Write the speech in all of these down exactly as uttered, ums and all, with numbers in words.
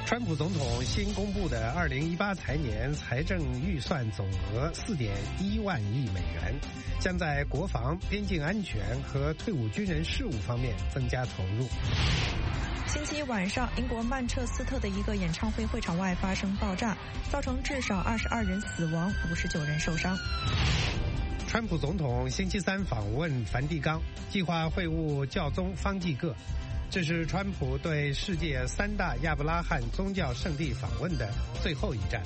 川普总统新公布的二零一八财年财政预算总额四点一万亿美元，将在国防、边境安全和退伍军人事务方面增加投入。 星期一晚上，英国曼彻斯特的一个演唱会会场外发生爆炸，造成至少二十二人死亡，五十九人受伤。 川普总统星期三访问梵蒂冈，计划会晤教宗方济各。这是川普对世界三大亚伯拉罕宗教圣地访问的最后一站。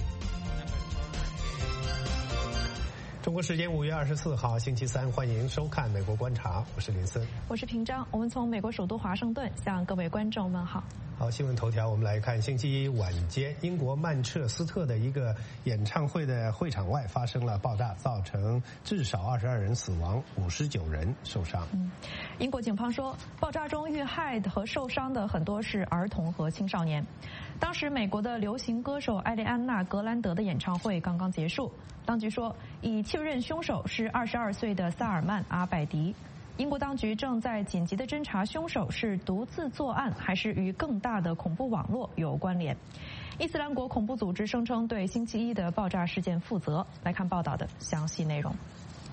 中国时间五月二十四号星期三，欢迎收看《美国观察》，我是林森， 我是平章。我们从美国首都华盛顿向各位观众问好。 好，新闻头条，我们来看星期一晚间，英国曼彻斯特的一个演唱会的会场外发生了爆炸，造成至少二十二人死亡，五十九人受伤。 嗯，英国警方说，爆炸中遇害和受伤的很多是儿童和青少年。当时，美国的流行歌手艾莉安娜·格兰德的演唱会刚刚结束，当局说，已确认凶手是二十二岁的萨尔曼·阿拜迪。英国当局正在紧急地侦查凶手是独自作案还是与更大的恐怖网络有关联。伊斯兰国恐怖组织声称对星期一的爆炸事件负责。来看报道的详细内容。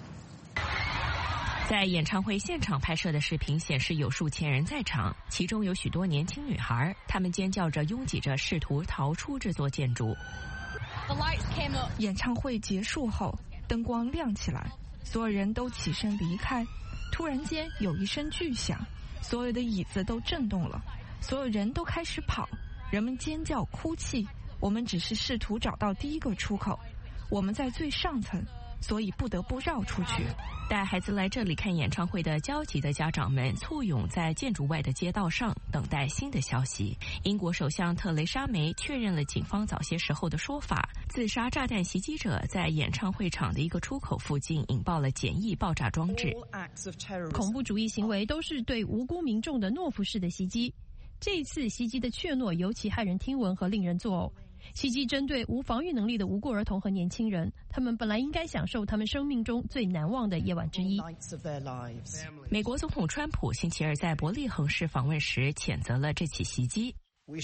在演唱会现场拍摄的视频显示，有数千人在场，其中有许多年轻女孩，她们尖叫着拥挤着试图逃出这座建筑。 演唱会结束后，灯光亮起来，所有人都起身离开。突然间有一声巨响，所有的椅子都震动了，所有人都开始跑，人们尖叫哭泣。我们只是试图找到第一个出口，我们在最上层，所以不得不绕出去。 带孩子来这里看演唱会的焦急的家长们簇拥在建筑外的街道上，等待新的消息。英国首相特蕾莎梅确认了警方早些时候的说法，自杀炸弹袭击者在演唱会场的一个出口附近引爆了简易爆炸装置。 恐怖主义行为都是对无辜民众的懦夫式的袭击，这一次袭击的怯懦尤其骇人听闻和令人作呕。袭击针对无防御能力的无辜儿童和年轻人，他们本来应该享受他们生命中最难忘的夜晚之一。 美国总统川普星期二在伯利恒市访问时谴责了这起袭击。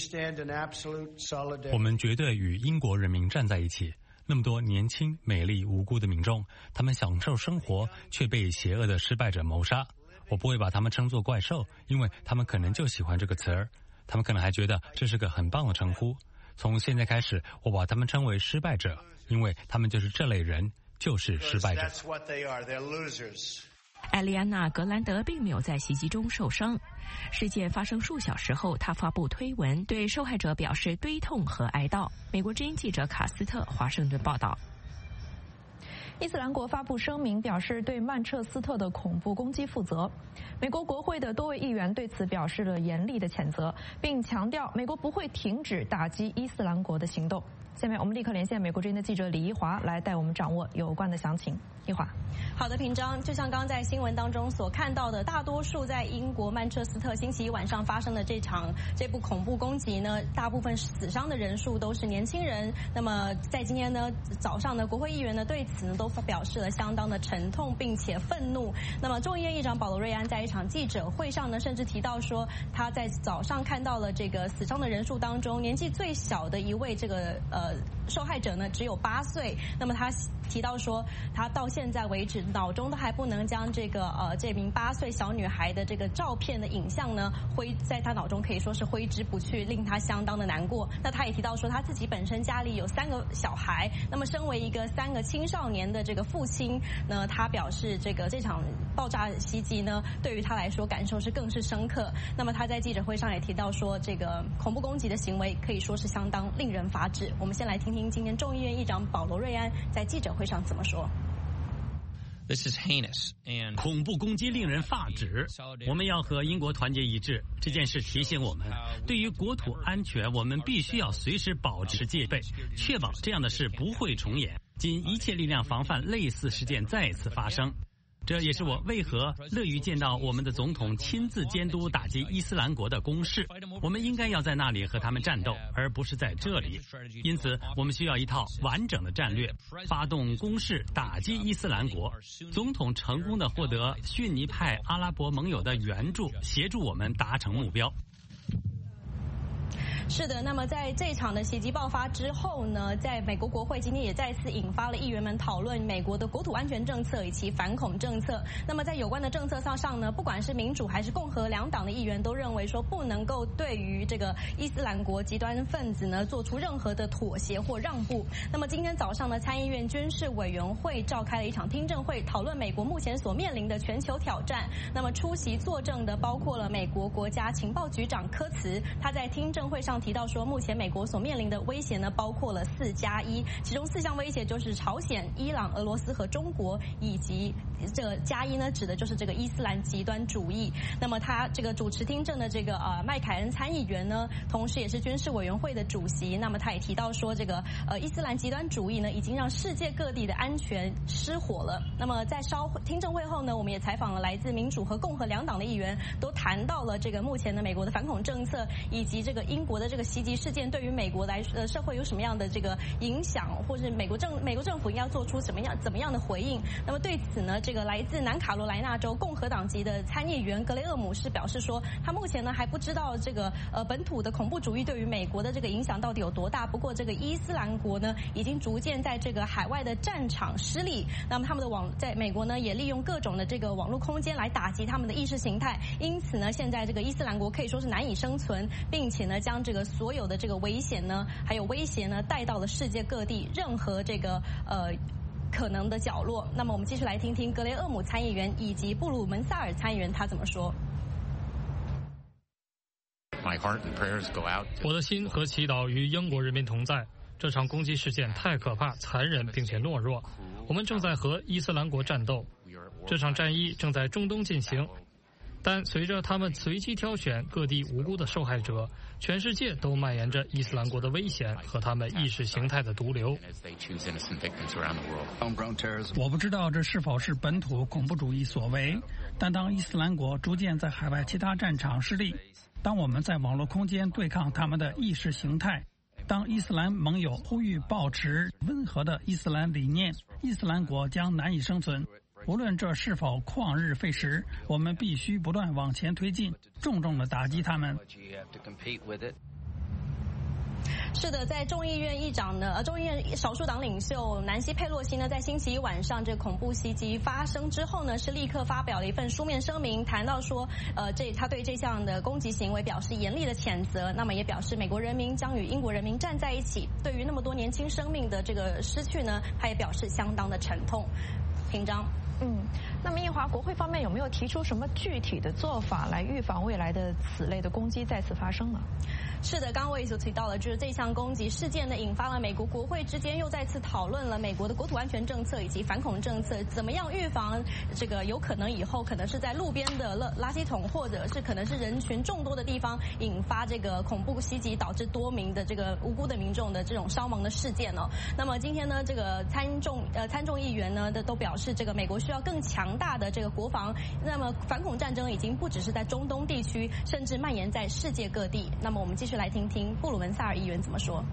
我们绝对与英国人民站在一起。那么多年轻、美丽、无辜的民众，他们享受生活，却被邪恶的失败者谋杀。我不会把他们称作怪兽，因为他们可能就喜欢这个词儿，他们可能还觉得这是个很棒的称呼。从现在开始，我把他们称为失败者，因为他们就是这类人，就是失败者。 艾莉安娜·格兰德并没有在袭击中受伤。事件发生数小时后，她发布推文，对受害者表示悲痛和哀悼。美国之音记者卡斯特华盛顿报道。 伊斯兰国发布声明表示对曼彻斯特的恐怖攻击负责。美国国会的多位议员对此表示了严厉的谴责，并强调美国不会停止打击伊斯兰国的行动。下面我们立刻连线美国之音的记者李一华来带我们掌握有关的详情。一华。 好的，平章，就像刚刚在新闻当中所看到的，大多数在英国曼彻斯特星期一晚上发生的这场这部恐怖攻击呢，大部分死伤的人数都是年轻人。那么在今天呢早上呢，国会议员呢对此呢都表示了相当的沉痛并且愤怒。那么众议院议长保罗·瑞安在一场记者会上呢，甚至提到说，他在早上看到了这个死伤的人数当中，年纪最小的一位这个呃受害者呢只有八岁。那么他提到说，他到现在为止脑中都还不能将这个呃这名八岁小女孩的这个照片的影像呢挥在他脑中可以说是挥之不去，令他相当的难过。那他也提到说，他自己本身家里有三个小孩，那么身为一个三个青少年的这个父亲呢，他表示这个这场爆炸袭击呢对于他来说感受是更是深刻。那么他在记者会上也提到说，这个恐怖攻击的行为可以说是相当令人发指。我们先来听听今天众议院议长保罗·瑞安在记者会上怎么说。 This is heinous and 恐怖攻击令人发指，我们要和英国团结一致。这件事提醒我们，对于国土安全，我们必须要随时保持戒备，确保这样的事不会重演，尽一切力量防范类似事件再次发生。这也是我为何乐于见到我们的总统亲自监督打击伊斯兰国的攻势。我们应该要在那里和他们战斗，而不是在这里。因此，我们需要一套完整的战略，发动攻势打击伊斯兰国。总统成功地获得逊尼派阿拉伯盟友的援助，协助我们达成目标。 是的，那么在这场的袭击爆发之后呢，在美国国会今天也再次引发了议员们讨论美国的国土安全政策以及反恐政策。那么在有关的政策上上呢，不管是民主还是共和两党的议员都认为说不能够对于这个伊斯兰国极端分子呢做出任何的妥协或让步。那么今天早上呢，参议院军事委员会召开了一场听证会，讨论美国目前所面临的全球挑战。那么出席作证的包括了美国国家情报局长科茨，他在听证会上提到说，目前美国所面临的威胁呢，包括了四加一，其中四项威胁就是朝鲜、伊朗、俄罗斯和中国，以及这个加一呢，指的就是这个伊斯兰极端主义。那么他这个主持听证的这个呃麦凯恩参议员呢，同时也是军事委员会的主席。那么他也提到说，这个呃伊斯兰极端主义呢，已经让世界各地的安全失火了。那么在稍听证会后呢，我们也采访了来自民主和共和两党的议员，都谈到了这个目前的美国的反恐政策，以及这个英国的这个袭击事件对于美国来呃社会有什么样的这个影响，或是美国政美国政府应该做出什么样怎么样的回应。那么对此呢，这个来自南卡罗来纳州共和党籍的参议员格雷厄姆是表示说，他目前呢还不知道这个呃本土的恐怖主义对于美国的这个影响到底有多大。不过这个伊斯兰国呢，已经逐渐在这个海外的战场失利。那么他们的网在美国呢，也利用各种的这个网络空间来打击他们的意识形态。因此呢，现在这个伊斯兰国可以说是难以生存，并且呢，将这个所有的这个危险呢，还有威胁呢，带到了世界各地任何这个呃可能的角落。那么我们继续来听听格雷厄姆参议员以及布鲁门萨尔参议员他怎么说。 我的心和祈祷与英国人民同在。这场攻击事件太可怕、残忍并且懦弱。我们正在和伊斯兰国战斗，这场战役正在中东进行。但随着他们随机挑选各地无辜的受害者，全世界都蔓延着伊斯兰国的危险和他们意识形态的毒瘤。 我不知道这是否是本土恐怖主义所为，但当伊斯兰国逐渐在海外其他战场失利，当我们在网络空间对抗他们的意识形态，当伊斯兰盟友呼吁保持温和的伊斯兰理念，伊斯兰国将难以生存。无论这是否旷日费时，我们必须不断往前推进，重重地打击他们。 是的，在众议院议长呢，呃，众议院少数党领袖南希·佩洛西呢，在星期一晚上这恐怖袭击发生之后呢，是立刻发表了一份书面声明，谈到说，呃，这他对这项的攻击行为表示严厉的谴责，那么也表示美国人民将与英国人民站在一起。对于那么多年轻生命的这个失去呢，他也表示相当的沉痛。平章。 嗯，那么印华国会方面有没有提出什么具体的做法来预防未来的此类的攻击再次发生呢？ 是的，刚刚我也所提到了，就是这项攻击事件呢，引发了美国国会之间又再次讨论了美国的国土安全政策以及反恐政策，怎么样预防这个有可能以后可能是在路边的垃垃圾桶，或者是可能是人群众多的地方引发这个恐怖袭击，导致多名的这个无辜的民众的这种伤亡的事件哦。那么今天呢，这个参众呃参众议员呢都表示，这个美国需要更强大的这个国防。那么反恐战争已经不只是在中东地区，甚至蔓延在世界各地。那么我们继续来听听布鲁门萨尔议员怎么说。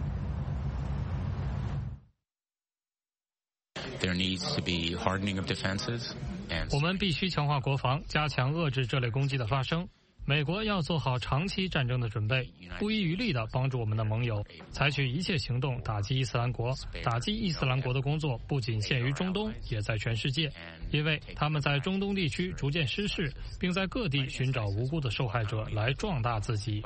There needs to be hardening of defenses and 我们必须强化国防，加强遏制这类攻击的发生。美国要做好长期战争的准备，不遗余力地帮助我们的盟友，采取一切行动打击伊斯兰国。打击伊斯兰国的工作不仅限于中东，也在全世界，因为他们在中东地区逐渐失势，并在各地寻找无辜的受害者来壮大自己。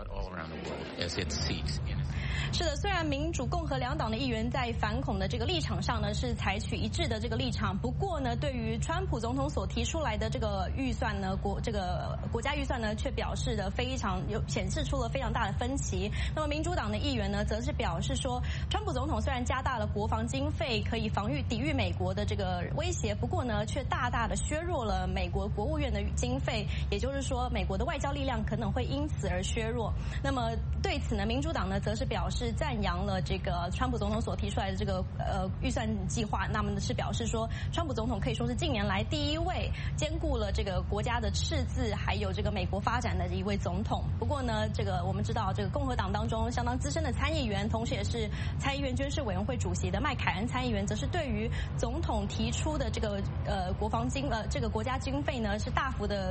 是的，虽然民主共和两党的议员在反恐的这个立场上呢是采取一致的这个立场，不过呢，对于川普总统所提出来的这个预算呢，国这个国家预算呢，却表示的非常有显示出了非常大的分歧。那么民主党的议员呢，则是表示说，川普总统虽然加大了国防经费，可以防御抵御美国的这个威胁，不过呢，却大大的削弱了美国国务院的经费，也就是说，美国的外交力量可能会因此而削弱。那么对此呢，民主党呢，则是表示赞扬了这个川普总统所提出来的这个呃预算计划，那么是表示说，川普总统可以说是近年来第一位兼顾了这个国家的赤字还有这个美国发展的一位总统。不过呢，这个我们知道，这个共和党当中相当资深的参议员，同时也是参议院军事委员会主席的麦凯恩参议员，则是对于总统提出的这个呃国防经呃这个国家经费呢是大幅的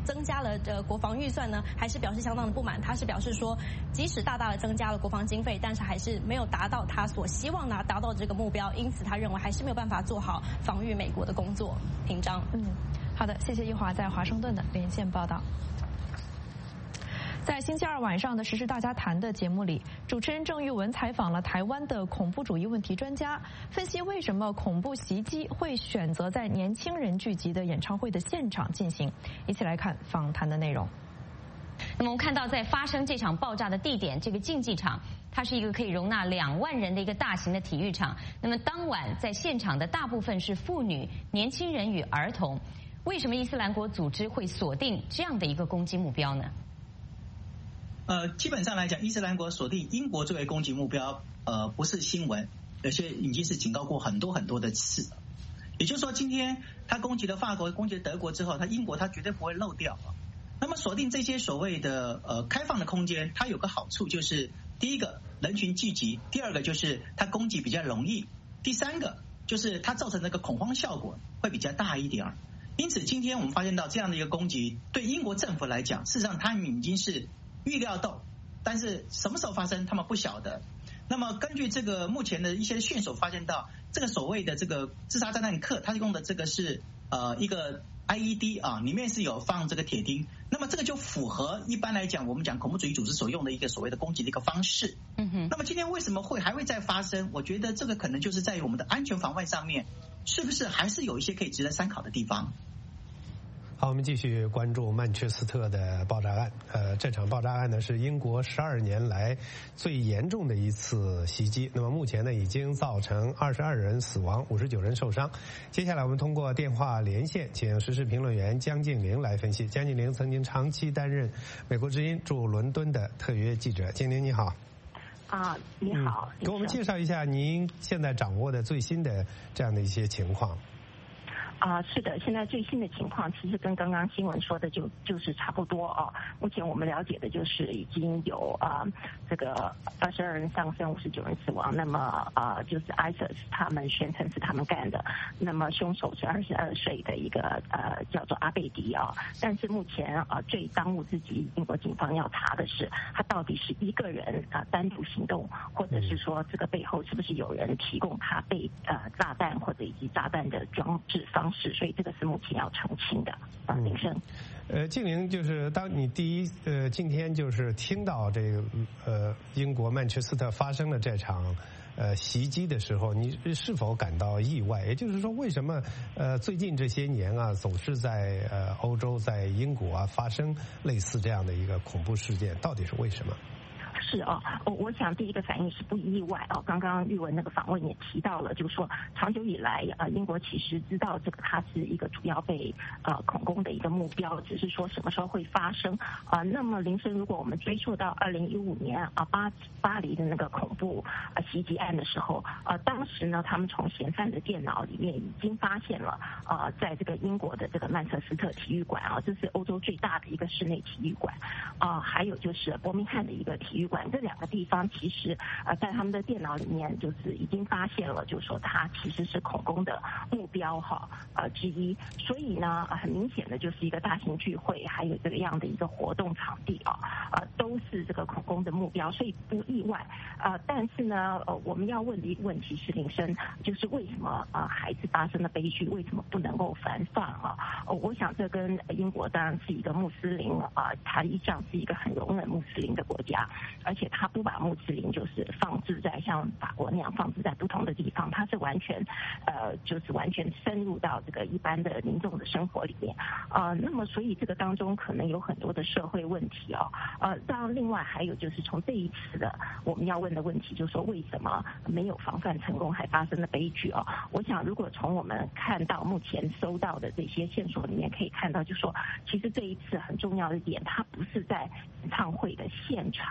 增加了这国防预算呢，还是表示相当的不满。他是表示说，即使大大的增加了国防经费，但是还是没有达到他所希望拿达到这个目标，因此他认为还是没有办法做好防御美国的工作。平章， 嗯，好的，谢谢一华在华盛顿的连线报道。在星期二晚上的《时事大家谈》的节目里，主持人郑玉文采访了台湾的恐怖主义问题专家，分析为什么恐怖袭击会选择在年轻人聚集的演唱会的现场进行。一起来看访谈的内容。 那么我们看到，在发生这场爆炸的地点，这个竞技场，它是一个可以容纳两万人的一个大型的体育场。那么当晚在现场的大部分是妇女、年轻人与儿童。为什么伊斯兰国组织会锁定这样的一个攻击目标呢？ 呃，基本上来讲，伊斯兰国锁定英国作为攻击目标，呃，不是新闻，而且已经是警告过很多很多的次。也就是说，今天他攻击了法国、攻击了德国之后，他英国他绝对不会漏掉。那么锁定这些所谓的呃开放的空间，它有个好处就是，第一个人群聚集，第二个就是它攻击比较容易，第三个就是它造成那个恐慌效果会比较大一点。因此，今天我们发现到这样的一个攻击，对英国政府来讲，事实上他们已经是预料到，但是什么时候发生他们不晓得。那么根据这个目前的一些线索发现到，这个所谓的这个自杀炸弹客，它用的这个是呃一个 I E D 啊，里面是有放这个铁钉，那么这个就符合一般来讲我们讲恐怖主义组织所用的一个所谓的攻击的一个方式。嗯哼。那么今天为什么会还会再发生？我觉得这个可能就是在于我们的安全防范上面，是不是还是有一些可以值得参考的地方。 好，我们继续关注曼彻斯特的爆炸案。呃，这场爆炸案呢是英国十二年来最严重的一次袭击。那么目前呢已经造成二十二人死亡，五十九人受伤。接下来我们通过电话连线，请时事评论员江静玲来分析。江静玲曾经长期担任美国之音驻伦敦的特约记者。静玲你好。 啊，你好。 嗯，给我们介绍一下您现在掌握的最新的这样的一些情况。 啊、呃，是的，现在最新的情况其实跟刚刚新闻说的就就是差不多啊。目前我们了解的就是已经有啊、呃、这个二十二人丧生，五十九人死亡。那么啊、呃，就是 I S I S 他们宣称是他们干的。那么凶手是二十二岁的一个呃叫做阿贝迪啊。但是目前啊、呃、最当务之急，英国警方要查的是他到底是一个人啊、呃、单独行动，或者是说这个背后是不是有人提供他备呃炸弹或者以及炸弹的装置方。所以这个是目前要澄清的啊，林生。 呃，静玲，就是当你第一呃今天就是听到这个呃英国曼彻斯特发生了这场呃袭击的时候，你是否感到意外？也就是说，为什么呃最近这些年啊，总是在呃欧洲、在英国啊发生类似这样的一个恐怖事件？到底是为什么？ 是啊，我我想第一个反应是不意外啊。刚刚玉文那个访问也提到了，就是说长久以来啊，英国其实知道这个它是一个主要被呃恐攻的一个目标，只是说什么时候会发生啊。那么林生，如果我们追溯到二零一五年啊巴巴黎的那个恐怖啊袭击案的时候啊，当时呢他们从嫌犯的电脑里面已经发现了啊，在这个英国的这个曼彻斯特体育馆啊，这是欧洲最大的一个室内体育馆啊，还有就是伯明翰的一个体育馆。这两个地方其实呃在他们的电脑里面就是已经发现了，就是说它其实是恐攻的目标哈呃之一，所以呢很明显的就是一个大型聚会还有这个样的一个活动场地啊呃都是这个恐攻的目标，所以不意外呃但是呢呃我们要问的一个问题是林生，就是为什么呃孩子发生的悲剧为什么不能够防范啊？呃我想这跟英国当然是一个穆斯林啊，它一向是一个很容忍穆斯林的国家。而且他不把穆斯林就是放置在像法国那样放置在不同的地方，他是完全呃就是完全深入到这个一般的民众的生活里面呃那么所以这个当中可能有很多的社会问题哦呃当然另外还有就是从这一次的我们要问的问题，就是说为什么没有防范成功还发生了悲剧哦？我想如果从我们看到目前收到的这些线索里面可以看到，就是说其实这一次很重要的点，它不是在演唱会的现场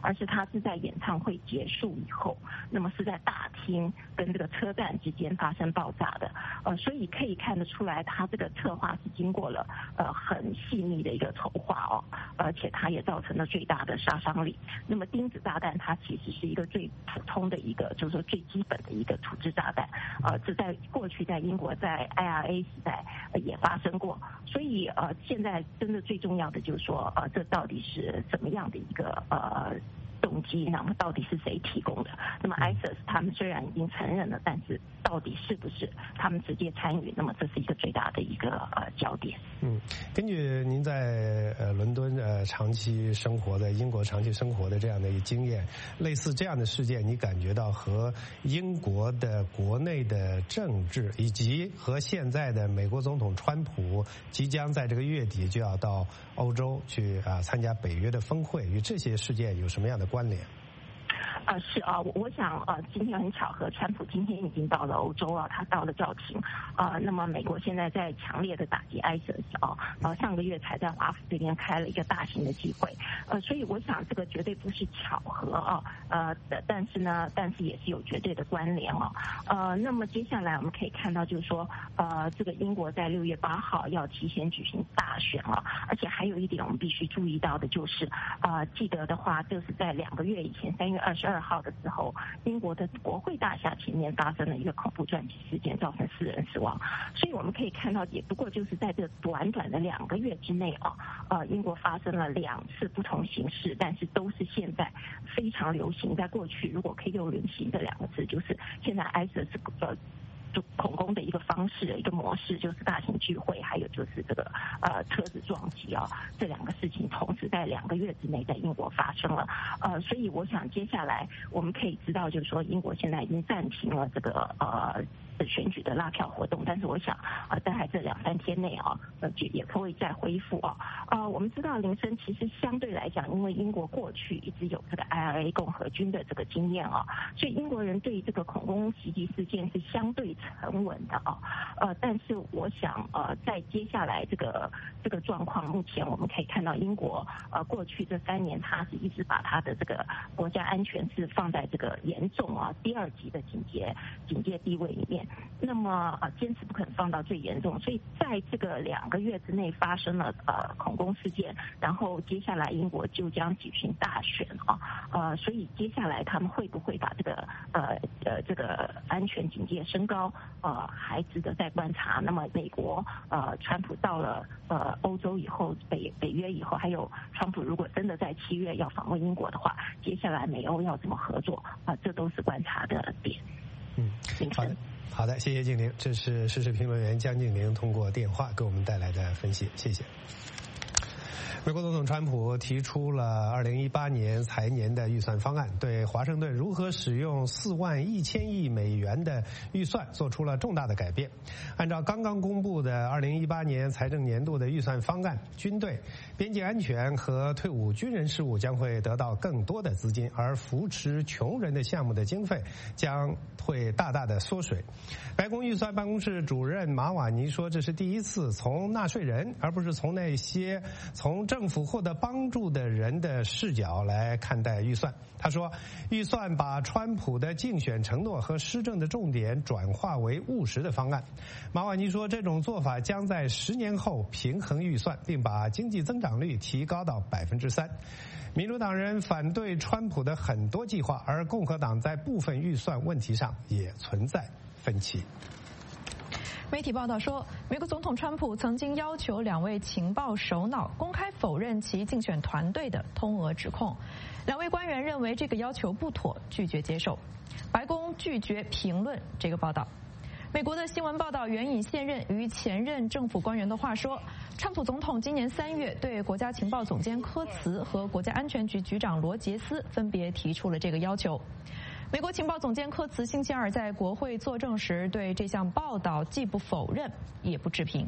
而是他是在演唱会结束以后，那么是在大厅跟这个车站之间发生爆炸的。呃，所以可以看得出来，他这个策划是经过了呃很细密的一个筹划哦，而且它也造成了最大的杀伤力。那么钉子炸弹它其实是一个最普通的一个，就是说最基本的一个土制炸弹。呃，这在过去在英国在 I R A 时代、呃、也发生过。所以呃，现在真的最重要的就是说，呃，这到底是什么样的一个呃动机？那么到底是谁提供的？那么 I S I S 他们虽然已经承认了，但是到底是不是他们直接参与？那么这是一个最大的一个呃焦点。 嗯，根据您在呃伦敦呃长期生活的英国长期生活的这样的一个经验，类似这样的事件，你感觉到和英国的国内的政治，以及和现在的美国总统川普即将在这个月底就要到欧洲去啊参加北约的峰会，与这些事件有什么样的关联？ 呃，是啊，我我想呃，今天很巧合，川普今天已经到了欧洲啊，他到了教廷啊。那么美国现在在强烈的打击 I S I S 啊，呃，上个月才在华府这边开了一个大型的集会，呃，所以我想这个绝对不是巧合啊，呃，但是呢，但是也是有绝对的关联哦、啊，呃，那么接下来我们可以看到，就是说，呃，这个英国在六月八号要提前举行大选啊，而且还有一点我们必须注意到的就是，呃，记得的话，就是在两个月以前，三月二十二。二号的时候，英国的国会大厦前面发生了一个恐怖撞击事件，造成四人死亡。所以我们可以看到，也不过就是在这短短的两个月之内啊，呃，英国发生了两次不同形式，但是都是现在非常流行。在过去，如果可以用流行这两个字，就是现在 I S I S 呃。恐攻的一个方式，一个模式，就是大型聚会，还有就是这个呃车子撞击啊，这两个事情同时在两个月之内在英国发生了，呃，所以我想接下来我们可以知道，就是说英国现在已经暂停了这个呃。选举的拉票活动，但是我想啊，在这两三天内啊，呃，也不会再恢复啊。呃，我们知道林森其实相对来讲，因为英国过去一直有这个 I R A 共和军的这个经验啊，所以英国人对这个恐攻袭击事件是相对沉稳的啊。呃，但是我想呃，在接下来这个这个状况，目前我们可以看到英国呃过去这三年，它是一直把它的这个国家安全是放在这个严重啊第二级的警戒警戒地位里面。那么呃坚持不肯放到最严重，所以在这个两个月之内发生了呃恐攻事件，然后接下来英国就将举行大选啊，呃所以接下来他们会不会把这个呃呃这个安全警戒升高，呃还值得再观察。那么美国呃川普到了呃欧洲以后，北北约以后，还有川普如果真的在七月要访问英国的话，接下来美欧要怎么合作啊、呃？这都是观察的点。 嗯，好的。好的，谢谢静玲，这是时事评论员江静玲通过电话给我们带来的分析，谢谢。美国总统川普提出了二零一八年财年的预算方案，对华盛顿如何使用四万一千亿美元的预算做出了重大的改变。按照刚刚公布的二零一八年财政年度的预算方案，军队、边境安全和退伍军人事务将会得到更多的资金，而扶持穷人的项目的经费将会大大的缩水。白宫预算办公室主任马瓦尼说，这是第一次从纳税人而不是从那些从政府获得帮助的人的视角来看待预算。他说，预算把川普的竞选承诺和施政的重点转化为务实的方案。马瓦尼说，这种做法将在十年后平衡预算，并把经济增长率提高到百分之三。民主党人反对川普的很多计划，而共和党在部分预算问题上也存在分歧。 媒体报道说，美国总统川普曾经要求两位情报首脑公开否认其竞选团队的通俄指控。两位官员认为这个要求不妥，拒绝接受。白宫拒绝评论这个报道。美国的新闻报道援引现任与前任政府官员的话说，川普总统今年三月对国家情报总监科茨和国家安全局局长罗杰斯分别提出了这个要求。美国情报总监科茨星期二在国会作证时，对这项报道既不否认也不置评。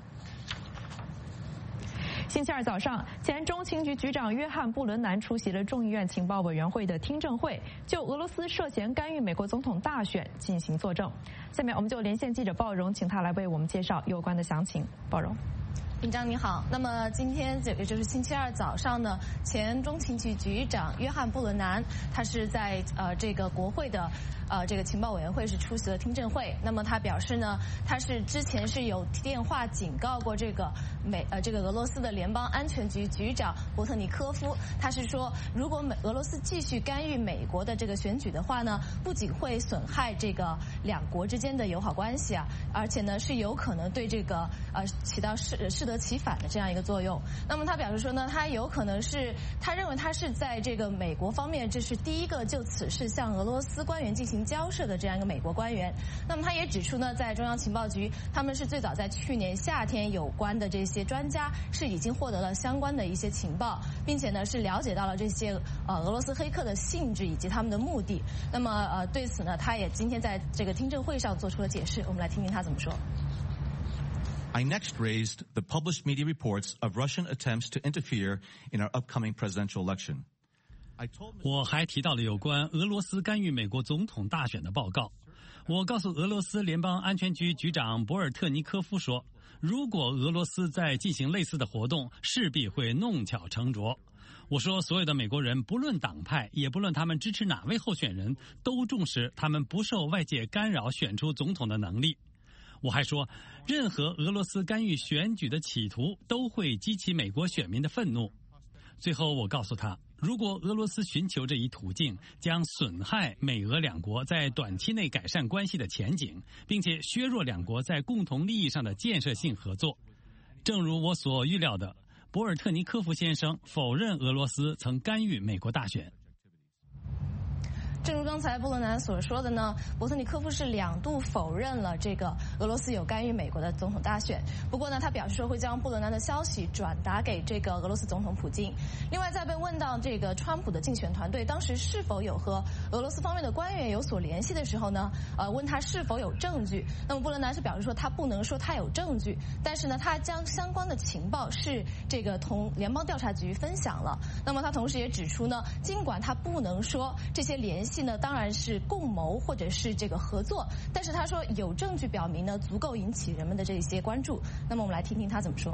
星期二早上，前中情局局长约翰·布伦南出席了众议院情报委员会的听证会，就俄罗斯涉嫌干预美国总统大选进行作证。下面我们就连线记者鲍荣，请他来为我们介绍有关的详情。鲍荣。 尹章你好，那么今天也就是星期二早上呢，前中情局局长约翰布伦南，他是在呃这个国会的呃这个情报委员会是出席了听证会。那么他表示呢，他是之前是有电话警告过这个美呃这个俄罗斯的联邦安全局局长伯特尼科夫，他是说，如果美俄罗斯继续干预美国的这个选举的话呢，不仅会损害这个两国之间的友好关系啊，而且呢是有可能对这个呃起到适适得其反的这样一个作用。那么他表示说呢，他有可能是他认为他是在这个美国方面，这是第一个就此事向俄罗斯官员进行交涉的这样一个美国官员。那么他也指出呢，在中央情报局，他们是最早在去年夏天有关的这些专家是已经获得了相关的一些情报，并且呢是了解到了这些呃俄罗斯黑客的性质以及他们的目的。那么呃对此呢，他也今天在这个听证会上做出了解释，我们来听听他怎么说。 I next raised the published media reports of Russian attempts to interfere in our upcoming presidential election. 我还提到了有关俄罗斯干预美国总统大选的报告。我告诉俄罗斯联邦安全局局长博尔特尼科夫说，如果俄罗斯在进行类似的活动，势必会弄巧成拙。我说，所有的美国人，不论党派，也不论他们支持哪位候选人，都重视他们不受外界干扰选出总统的能力。我还说，任何俄罗斯干预选举的企图都会激起美国选民的愤怒。最后我告诉他，如果俄罗斯寻求这一途径，将损害美俄两国在短期内改善关系的前景，并且削弱两国在共同利益上的建设性合作。正如我所预料的，博尔特尼科夫先生否认俄罗斯曾干预美国大选。 正如刚才布伦南所说的呢，伯特尼科夫是两度否认了这个俄罗斯有干预美国的总统大选。不过呢，他表示说会将布伦南的消息转达给这个俄罗斯总统普京。另外，在被问到这个川普的竞选团队当时是否有和俄罗斯方面的官员有所联系的时候呢，呃，问他是否有证据。那么布伦南是表示说他不能说他有证据，但是呢，他将相关的情报是这个同联邦调查局分享了。那么他同时也指出呢，尽管他不能说这些联系呢当然是共谋或者是这个合作，但是他说有证据表明呢足够引起人们的这些关注。那么我们来听听他怎么说。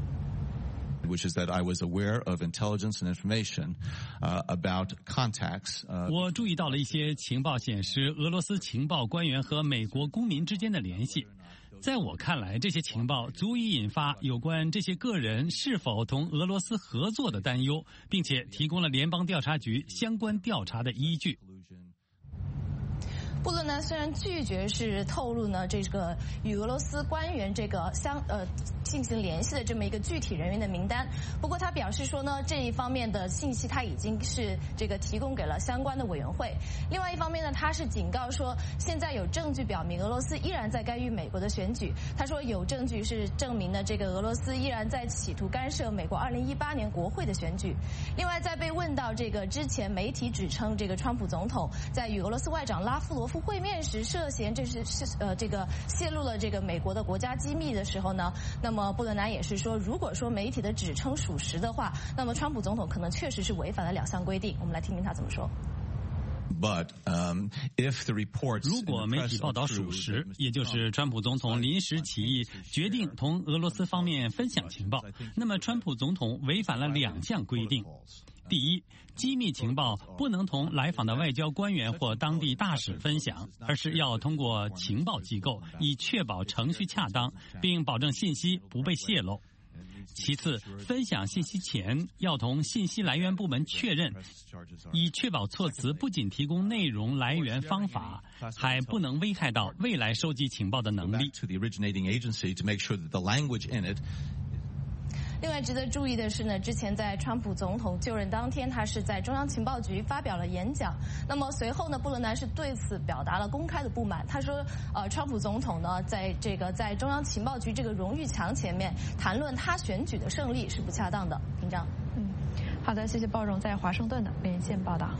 Which is that I was aware of intelligence and information uh, about contacts. Uh, 我注意到了一些情报显示俄罗斯情报官员和美国公民之间的联系。在我看来，这些情报足以引发有关这些个人是否同俄罗斯合作的担忧，并且提供了联邦调查局相关调查的依据。 布伦南虽然拒绝是透露呢这个与俄罗斯官员这个相呃进行联系的这么一个具体人员的名单，不过他表示说呢这一方面的信息他已经是这个提供给了相关的委员会。另外一方面呢，他是警告说现在有证据表明俄罗斯依然在干预美国的选举。他说有证据是证明呢这个俄罗斯依然在企图干涉美国二零一八年国会的选举。另外在被问到这个之前媒体指称这个川普总统在与俄罗斯外长拉夫罗夫会面时涉嫌这是是呃这个泄露了这个美国的国家机密的时候呢，那么布伦南也是说，如果说媒体的指称属实的话，那么川普总统可能确实是违反了两项规定。我们来听听他怎么说。 But, um, if the reports 如果媒体报道属实，也就是川普总统临时起意决定同俄罗斯方面分享情报，那么川普总统违反了两项规定。第一，机密情报不能同来访的外交官员或当地大使分享，而是要通过情报机构，以确保程序恰当，并保证信息不被泄露。其次，分享信息前要同信息来源部门确认，以确保措辞不仅提供内容来源方法，还不能危害到未来收集情报的能力。 另外值得注意的是呢，之前在川普总统就任当天，他是在中央情报局发表了演讲。那么随后呢，布伦南是对此表达了公开的不满。他说，呃，川普总统呢，在这个在中央情报局这个荣誉墙前面谈论他选举的胜利是不恰当的。平章， 嗯，好的，谢谢鲍荣在华盛顿的连线报道。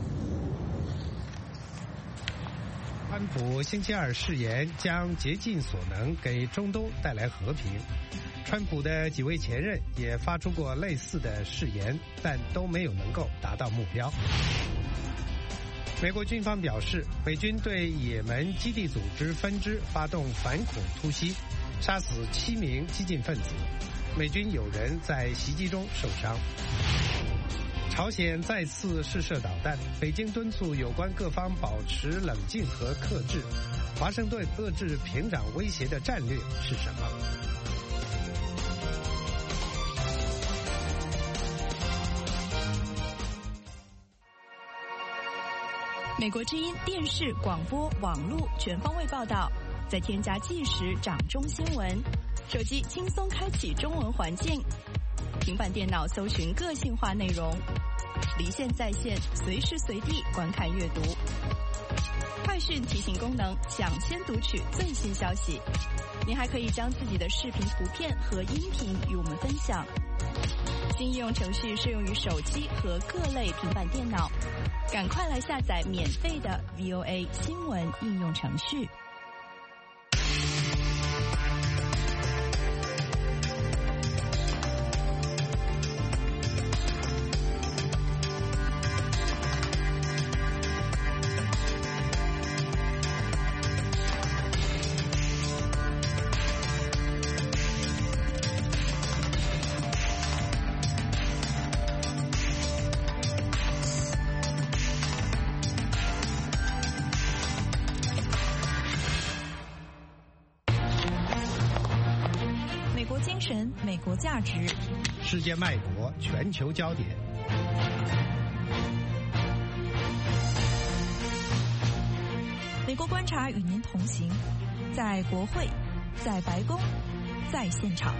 川普星期二誓言将竭尽所能给中东带来和平。川普的几位前任也发出过类似的誓言，但都没有能够达到目标。美国军方表示，美军对也门基地组织分支发动反恐突袭，杀死七名激进分子。 美军有人在袭击中受伤。朝鲜再次试射导弹，北京敦促有关各方保持冷静和克制。华盛顿遏制平壤威胁的战略是什么？ 美国之音电视、广播、网络全方位报道，再添加即时掌中新闻，手机轻松开启中文环境，平板电脑搜寻个性化内容，离线在线，随时随地观看阅读。快讯提醒功能，抢先读取最新消息。您还可以将自己的视频、图片和音频与我们分享。新应用程序适用于手机和各类平板电脑，赶快来下载免费的 V O A 新闻应用程序。美国价值， 世界脉搏，全球焦点。 美国观察与您同行，在国会，在白宫，在现场。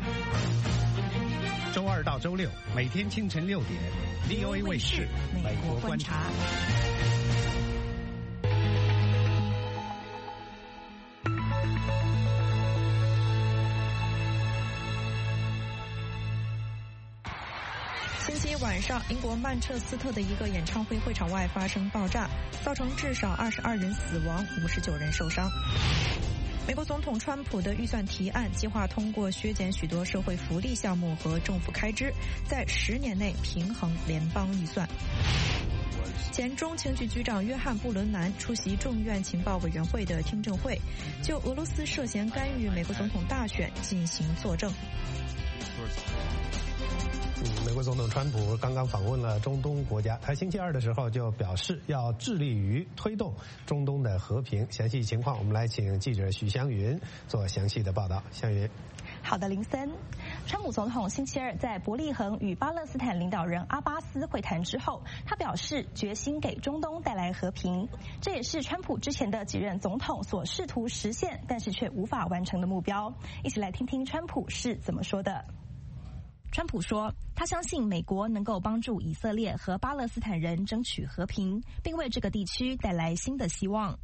周二到周六，每天清晨六点 ，V O A 卫视美国观察。 星期一晚上，英国曼彻斯特的一个演唱会会场外发生爆炸，造成至少二十二人死亡，五十九人受伤。美国总统川普的预算提案计划通过削减许多社会福利项目和政府开支，在十年内平衡联邦预算。前中情局局长约翰·布伦南出席众院情报委员会的听证会，就俄罗斯涉嫌干预美国总统大选进行作证。 嗯，美国总统川普刚刚访问了中东国家，他星期二的时候就表示要致力于推动中东的和平。详细情况，我们来请记者许湘云做详细的报道。湘云。 好的，林森。川普总统星期二在伯利恒与巴勒斯坦领导人阿巴斯会谈之后，他表示决心给中东带来和平，这也是川普之前的几任总统所试图实现，但是却无法完成的目标。一起来听听川普是怎么说的。川普说，他相信美国能够帮助以色列和巴勒斯坦人争取和平，并为这个地区带来新的希望。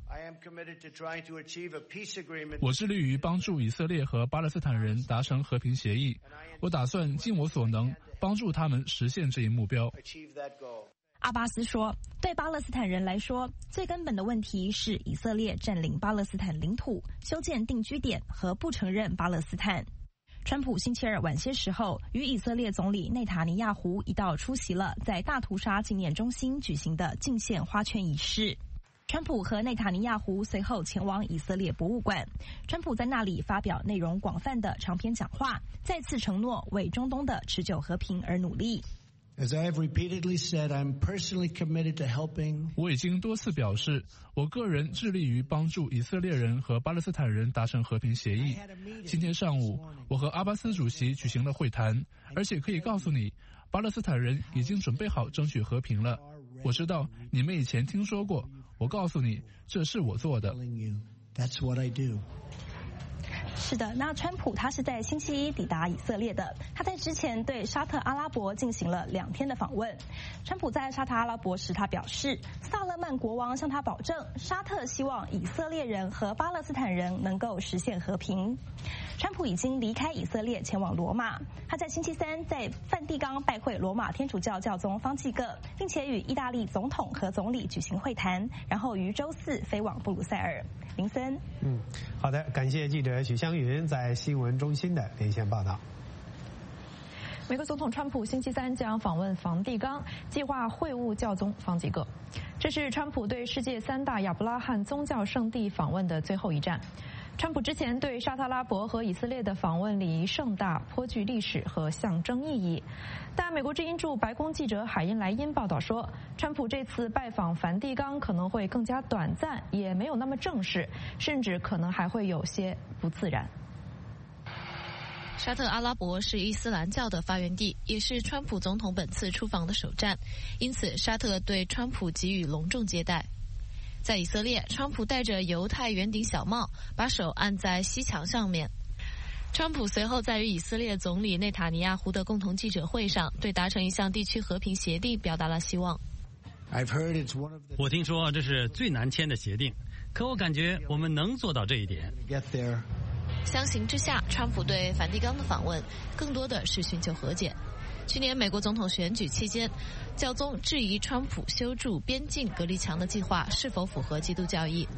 我致力于帮助以色列和巴勒斯坦人达成和平协议，我打算尽我所能帮助他们实现这一目标。 阿巴斯说，对巴勒斯坦人来说，最根本的问题是以色列占领巴勒斯坦领土、修建定居点和不承认巴勒斯坦。川普星期二晚些时候与以色列总理内塔尼亚胡一道出席了在大屠杀纪念中心举行的敬献花圈仪式。川普和内塔尼亚胡随后前往以色列博物馆，川普在那里发表内容广泛的长篇讲话，再次承诺为中东的持久和平而努力。 As I have repeatedly said, I'm personally committed to helping. 我已经多次表示，我个人致力于帮助以色列人和巴勒斯坦人达成和平协议。今天上午，我和阿巴斯主席举行了会谈，而且可以告诉你，巴勒斯坦人已经准备好争取和平了。我知道你们以前听说过，我告诉你，这是我做的。 That's what I do. 是的，那川普他是在星期一抵达以色列的，他在之前对沙特阿拉伯进行了两天的访问。川普在沙特阿拉伯时，他表示，萨勒曼国王向他保证，沙特希望以色列人和巴勒斯坦人能够实现和平。川普已经离开以色列前往罗马，他在星期三在梵蒂冈拜会罗马天主教教宗方济各，并且与意大利总统和总理举行会谈，然后于周四飞往布鲁塞尔。林森， 嗯，好的，感谢记者许湘云在新闻中心的连线报道。 美国总统川普星期三将访问梵蒂冈，计划会晤教宗方济各。这是川普对世界三大亚伯拉罕宗教圣地访问的最后一站。 川普之前对沙特阿拉伯和以色列的访问礼仪盛大，颇具历史和象征意义。但美国之音驻白宫记者海因莱因报道说，川普这次拜访梵蒂冈可能会更加短暂，也没有那么正式，甚至可能还会有些不自然。 沙特阿拉伯是伊斯兰教的发源地，也是川普总统本次出访的首站，因此沙特对川普给予隆重接待。在以色列，川普戴着犹太圆顶小帽，把手按在西墙上面。川普随后在与以色列总理内塔尼亚胡的共同记者会上，对达成一项地区和平协定表达了希望。 我听说这是最难签的协定，可我感觉我们能做到这一点。 相形之下，川普对梵蒂冈的访问更多的是寻求和解。去年美国总统选举期间，教宗质疑川普修筑边境隔离墙的计划是否符合基督教义。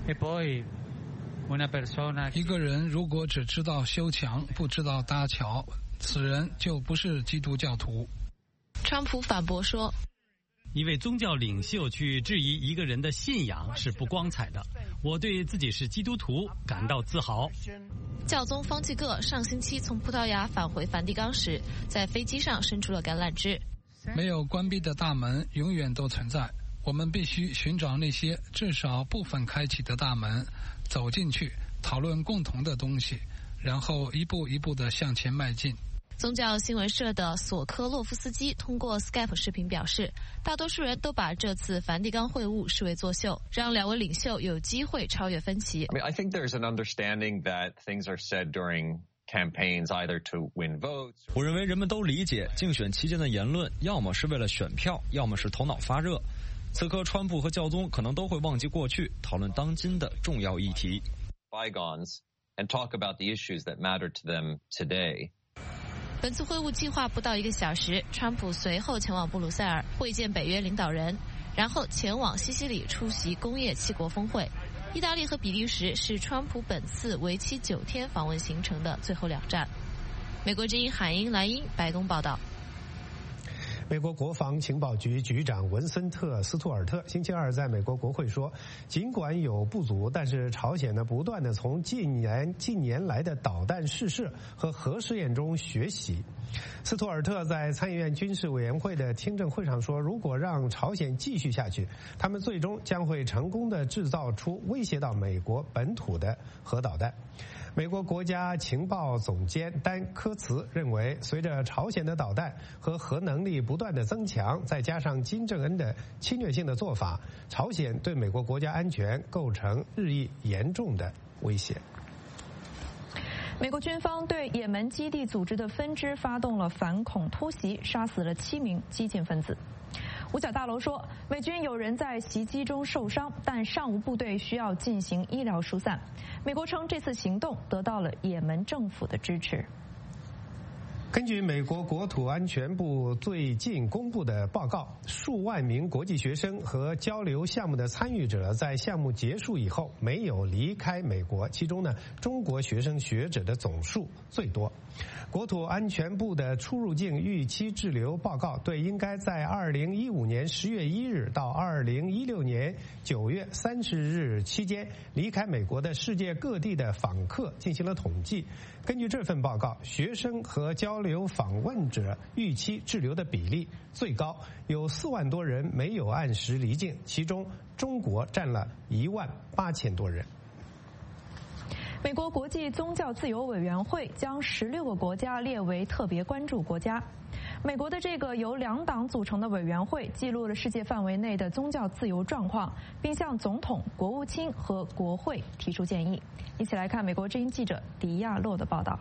一个人如果只知道修墙，不知道搭桥，此人就不是基督教徒。 川普反驳说， 一位宗教领袖去质疑一个人的信仰是不光彩的。我对自己是基督徒感到自豪。 教宗方济各上星期从葡萄牙返回梵蒂冈时，在飞机上伸出了橄榄枝。 没有关闭的大门永远都存在，我们必须寻找那些至少部分开启的大门，走进去，讨论共同的东西，然后一步一步地向前迈进。 宗教新闻社的索科洛夫斯基通过 Skype 视频表示，大多数人都把这次梵蒂冈会晤视为作秀，让两位领袖有机会超越分歧。 I mean, I think there's an understanding that things are said during campaigns either to win votes. 我认为人们都理解，竞选期间的言论要么是为了选票，要么是头脑发热。此刻，川普和教宗可能都会忘记过去，讨论当今的重要议题。 Bygones and talk about the issues that matter to them today. 本次会晤计划不到一个小时，川普随后前往布鲁塞尔会见北约领导人，然后前往西西里出席工业七国峰会。意大利和比利时是川普本次为期九天访问行程的最后两站。美国之音海因莱因白宫报道。 美国国防情报局局长文森特·斯图尔特星期二在美国国会说，尽管有不足，但是朝鲜呢不断的从近年近年来的导弹试射和核试验中学习。斯图尔特在参议院军事委员会的听证会上说，如果让朝鲜继续下去，他们最终将会成功的制造出威胁到美国本土的核导弹。美国国家情报总监丹科茨认为，随着朝鲜的导弹和核能力不断的增强，再加上金正恩的侵略性的做法，朝鲜对美国国家安全构成日益严重的威胁。 美国军方对也门基地组织的分支发动了反恐突袭，杀死了七名激进分子。五角大楼说，美军有人在袭击中受伤，但尚无部队需要进行医疗疏散。美国称这次行动得到了也门政府的支持。 根据美国国土安全部最近公布的报告，数万名国际学生和交流项目的参与者在项目结束以后没有离开美国，其中呢，中国学生学者的总数最多。国土安全部的出入境预期滞留报告对应该在二零一五年十月一日到二零一六年九月三十日期间离开美国的世界各地的访客进行了统计。根据这份报告，学生和交流访问者预期滞留的比例最高，有四万多人没有按时离境，其中中国占了一万八千多人。 美国国际宗教自由委员会将十六个国家列为特别关注国家。美国的这个由两党组成的委员会记录了世界范围内的宗教自由状况，并向总统、国务卿和国会提出建议。一起来看美国之音记者迪亚洛的报道。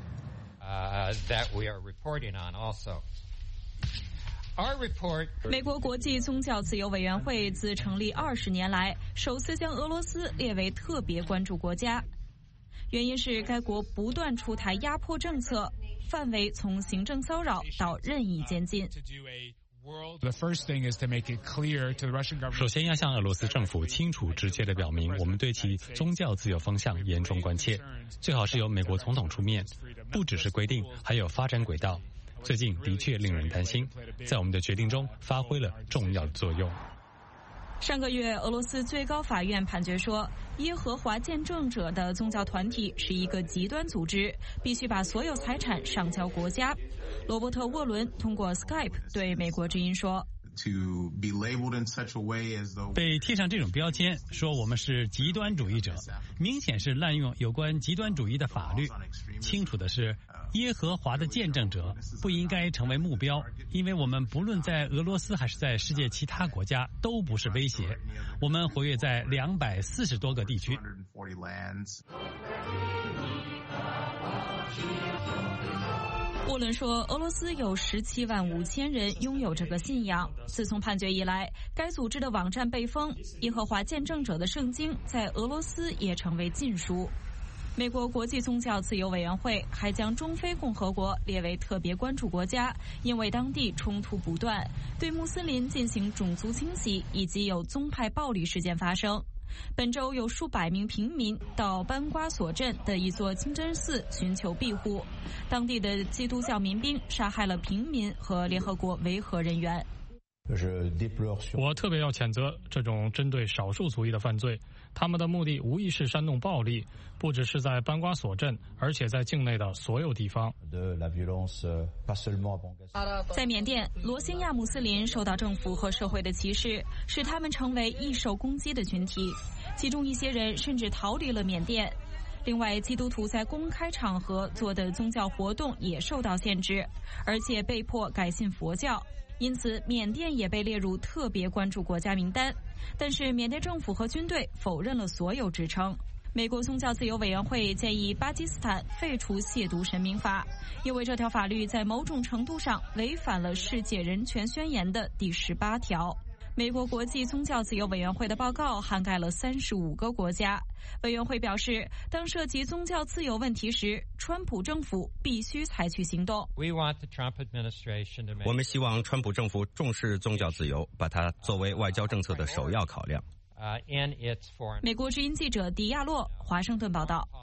Uh, that we are reporting on also. Our report. 美国国际宗教自由委员会自成立二十年来，首次将俄罗斯列为特别关注国家。原因是该国不断出台压迫政策，范围从行政骚扰到任意监禁。 首先要向俄罗斯政府清楚直接地表明，我们对其宗教自由方向严重关切，最好是由美国总统出面，不只是规定，还有发展轨道。最近的确令人担心，在我们的决定中发挥了重要的作用。 上个月，俄罗斯最高法院判决说，耶和华见证者的宗教团体是一个极端组织，必须把所有财产上交国家。罗伯特·沃伦通过 Skype 对美国之音说。 被贴上这种标签，说我们是极端主义者，明显是滥用有关极端主义的法律。清楚的是，耶和华的见证者不应该成为目标，因为我们不论在俄罗斯还是在世界其他国家都不是威胁。我们活跃在两百四十多个地区。 沃伦说，俄罗斯有十七万五千人拥有这个信仰。自从判决以来，该组织的网站被封，耶和华见证者的圣经在俄罗斯也成为禁书。美国国际宗教自由委员会还将中非共和国列为特别关注国家，因为当地冲突不断，对穆斯林进行种族清洗，以及有宗派暴力事件发生。本周有数百名平民到班瓜索镇的一座清真寺寻求庇护，当地的基督教民兵杀害了平民和联合国维和人员。 我特别要谴责这种针对少数族裔的犯罪，他们的目的无疑是煽动暴力，不只是在班瓜索镇，而且在境内的所有地方。 在缅甸，罗兴亚穆斯林受到政府和社会的歧视，使他们成为易受攻击的群体，其中一些人甚至逃离了缅甸。另外，基督徒在公开场合做的宗教活动也受到限制，而且被迫改信佛教。因此，缅甸也被列入特别关注国家名单。但是，缅甸政府和军队否认了所有指称。美国宗教自由委员会建议巴基斯坦废除亵渎神明法，因为这条法律在某种程度上违反了世界人权宣言的第十八条。美国国际宗教自由委员会的报告涵盖了三十五个国家。委员会表示，当涉及宗教自由问题时，川普政府必须采取行动。 我们希望川普政府重视宗教自由，把它作为外交政策的首要考量。 美国之音记者迪亚洛，华盛顿报道。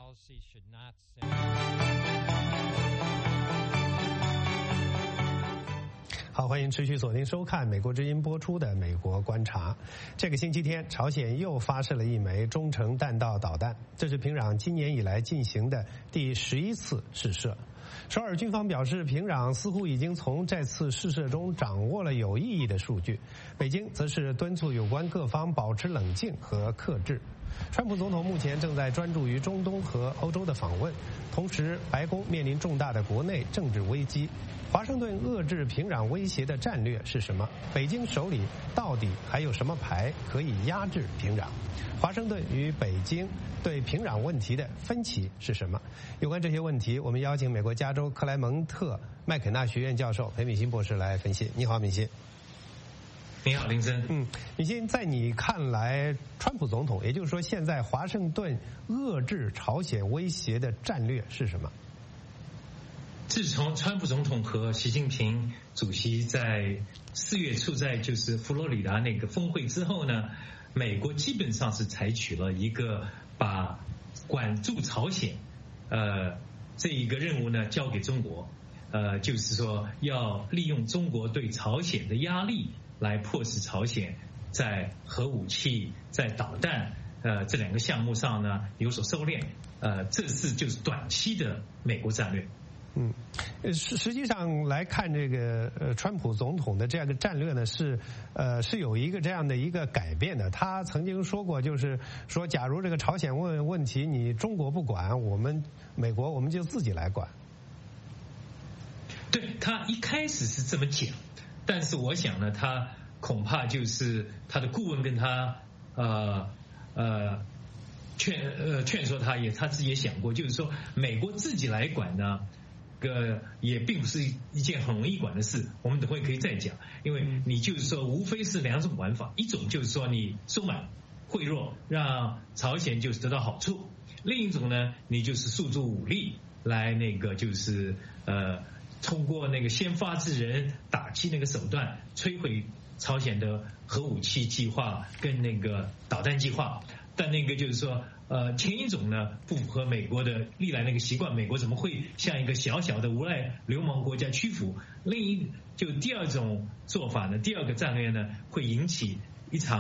好，欢迎持续锁定收看美国之音播出的《美国观察》。这个星期天，朝鲜又发射了一枚中程弹道导弹，这是平壤今年以来进行的第十一次试射。首尔军方表示，平壤似乎已经从这次试射中掌握了有意义的数据。北京则是敦促有关各方保持冷静和克制。川普总统目前正在专注于中东和欧洲的访问，同时白宫面临重大的国内政治危机。华盛顿遏制平壤威胁的战略是什么？北京手里到底还有什么牌可以压制平壤？华盛顿与北京对平壤问题的分歧是什么？有关这些问题，我们邀请美国加州克莱蒙特麦肯纳学院教授裴敏欣博士来分析。你好，敏欣。 你好，林森。 嗯，敏欣，在你看来，川普总统，也就是说现在华盛顿遏制朝鲜威胁的战略是什么？ 自从川普总统和习近平主席在四月初在就是佛罗里达那个峰会之后呢，美国基本上是采取了一个把管住朝鲜，呃，这一个任务呢交给中国，呃，就是说要利用中国对朝鲜的压力来迫使朝鲜在核武器、在导弹呃这两个项目上呢有所收敛，呃，这是就是短期的美国战略。 嗯，实实际上来看，这个呃，川普总统的这样一个战略呢，是呃是有一个这样的一个改变的。他曾经说过，就是说，假如这个朝鲜问问题你中国不管，我们美国我们就自己来管。 对，他一开始是这么讲，但是我想呢，他恐怕就是他的顾问跟他呃呃劝呃劝说他也他自己也想过，就是说美国自己来管呢。个也并不是一件很容易管的事，我们等会可以再讲。因为你就是说，无非是两种玩法，一种就是说你收买贿赂，让朝鲜就是得到好处；另一种呢，你就是诉诸武力来那个就是呃，通过那个先发制人、打击那个手段，摧毁朝鲜的核武器计划跟那个导弹计划。但那个就是说，呃，前一种呢不符合美国的历来那个习惯，美国怎么会向一个小小的无赖流氓国家屈服？另一就第二种做法呢，第二个战略呢，会引起一场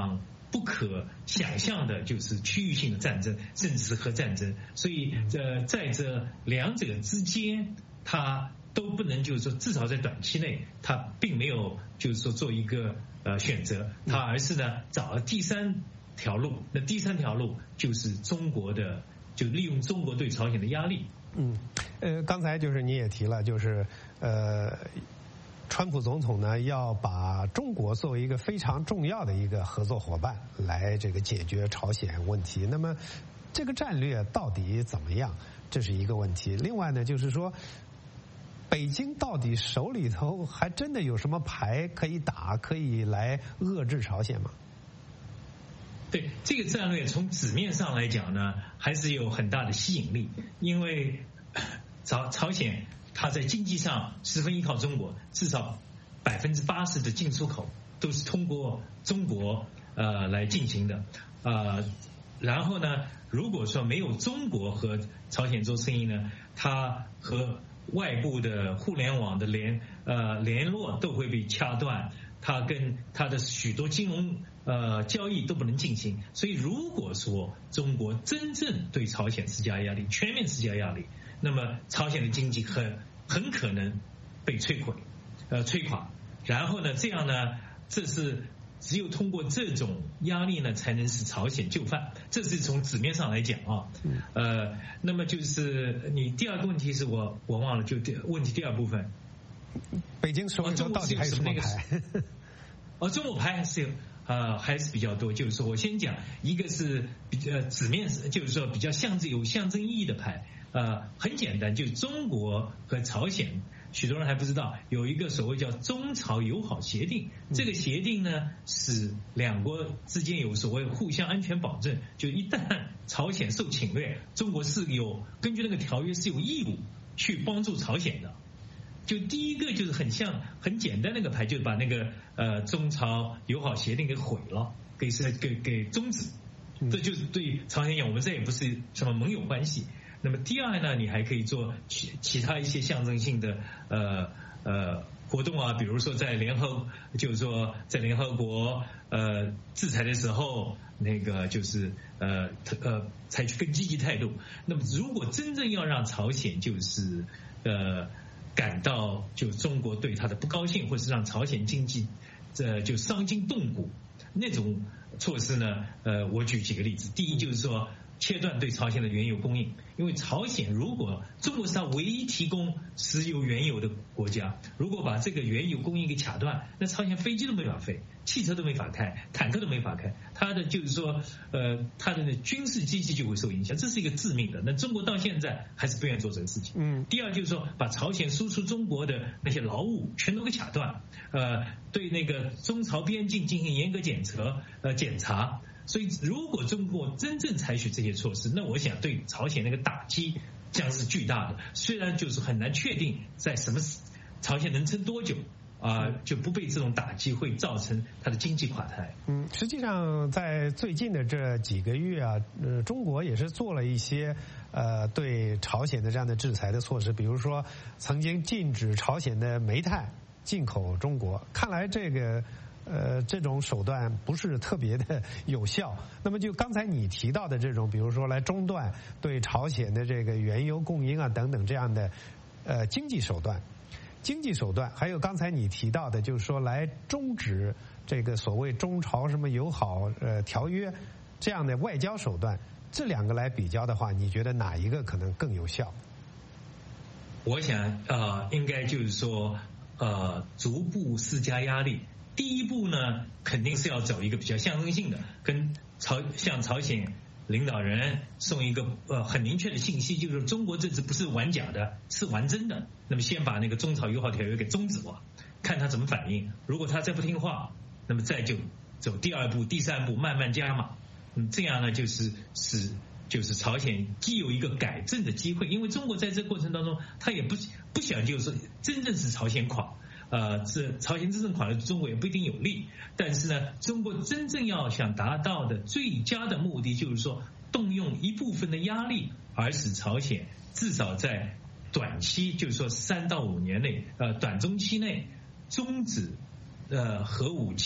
不可想象的，就是区域性的战争，甚至是核战争。所以，呃，在这两者之间，它都不能就是说，至少在短期内，它并没有就是说做一个呃选择，它而是呢找了第三条路。那第三条路就是中国的，就利用中国对朝鲜的压力。 嗯，呃，刚才就是你也提了，就是呃。川普总统呢，要把中国作为一个非常重要的一个合作伙伴来这个解决朝鲜问题。那么，这个战略到底怎么样？这是一个问题。另外呢，就是说，北京到底手里头还真的有什么牌可以打，可以来遏制朝鲜吗？ 对，这个战略从纸面上来讲呢，还是有很大的吸引力，因为朝朝鲜。它在经济上十分依靠中国，至少百分之八十的进出口都是通过中国呃来进行的，呃，然后呢，如果说没有中国和朝鲜做生意呢，它和外部的互联网的联呃联络都会被掐断，它跟它的许多金融呃交易都不能进行。所以如果说中国真正对朝鲜施加压力，全面施加压力，那么朝鲜的经济很很可能被摧毁，呃摧垮。然后呢，这样呢，这是只有通过这种压力呢，才能使朝鲜就范。这是从纸面上来讲啊。呃，那么就是你第二个问题是我我忘了，就第问题第二部分。 北京手里头到底还有什么牌？ 哦，中国牌还是有。呃，还是比较多，就是说我先讲一个是比较纸面，就是说比较象征有象征意义的牌。呃，很简单，就是中国和朝鲜，许多人还不知道有一个所谓叫中朝友好协定。这个协定呢，使两国之间有所谓互相安全保证，就一旦朝鲜受侵略，中国是有根据那个条约是有义务去帮助朝鲜的。就第一个就是很像很简单那个牌，就把那个呃中朝友好协定给毁了，给是给给终止。这就是对朝鲜讲，我们这也不是什么盟友关系。那么第二呢，你还可以做其其他一些象征性的呃呃活动啊，比如说在联合，就是说在联合国呃制裁的时候，那个就是呃呃采取更积极态度。那么如果真正要让朝鲜就是呃。感到就中国对他的不高兴，或是让朝鲜经济呃就伤筋动骨那种措施呢，呃，我举几个例子。第一就是说切断对朝鲜的原油供应，因为朝鲜如果中国是它唯一提供石油原油的国家，如果把这个原油供应给卡断，那朝鲜飞机都没法飞，汽车都没法开，坦克都没法开，它的就是说呃它的军事机器就会受影响，这是一个致命的。那中国到现在还是不愿意做这个事情。嗯。第二就是说把朝鲜输出中国的那些劳务全都给卡断，呃，对那个中朝边境进行严格检测呃检查。所以，如果中国真正采取这些措施，那我想对朝鲜那个打击将是巨大的。虽然就是很难确定在什么朝鲜能撑多久啊、呃，就不被这种打击会造成它的经济垮台。 嗯，实际上在最近的这几个月啊，呃，中国也是做了一些呃对朝鲜的这样的制裁的措施，比如说曾经禁止朝鲜的煤炭进口中国。看来这个。呃，这种手段不是特别的有效。那么就刚才你提到的这种，比如说来中断对朝鲜的这个原油供应啊等等这样的呃经济手段，经济手段，还有刚才你提到的，就是说来终止这个所谓中朝什么友好呃条约这样的外交手段，这两个来比较的话，你觉得哪一个可能更有效？ 我想呃，应该就是说呃，逐步施加压力。第一步呢，肯定是要走一个比较象征性的，跟朝向朝鲜领导人送一个呃很明确的信息，就是中国这次不是玩假的，是玩真的。那么先把那个中朝友好条约给终止了，看他怎么反应。如果他再不听话，那么再就走第二步、第三步，慢慢加码。嗯，这样呢，就是使就是朝鲜既有一个改正的机会，因为中国在这过程当中，他也不不想就是真正是朝鲜垮。呃，这朝鲜真正垮了，中国也不一定有利。但是呢，中国真正要想达到的最佳的目的，就是说动用一部分的压力，而使朝鲜至少在短期，就是说三到五年内，呃，短中期内终止呃核武器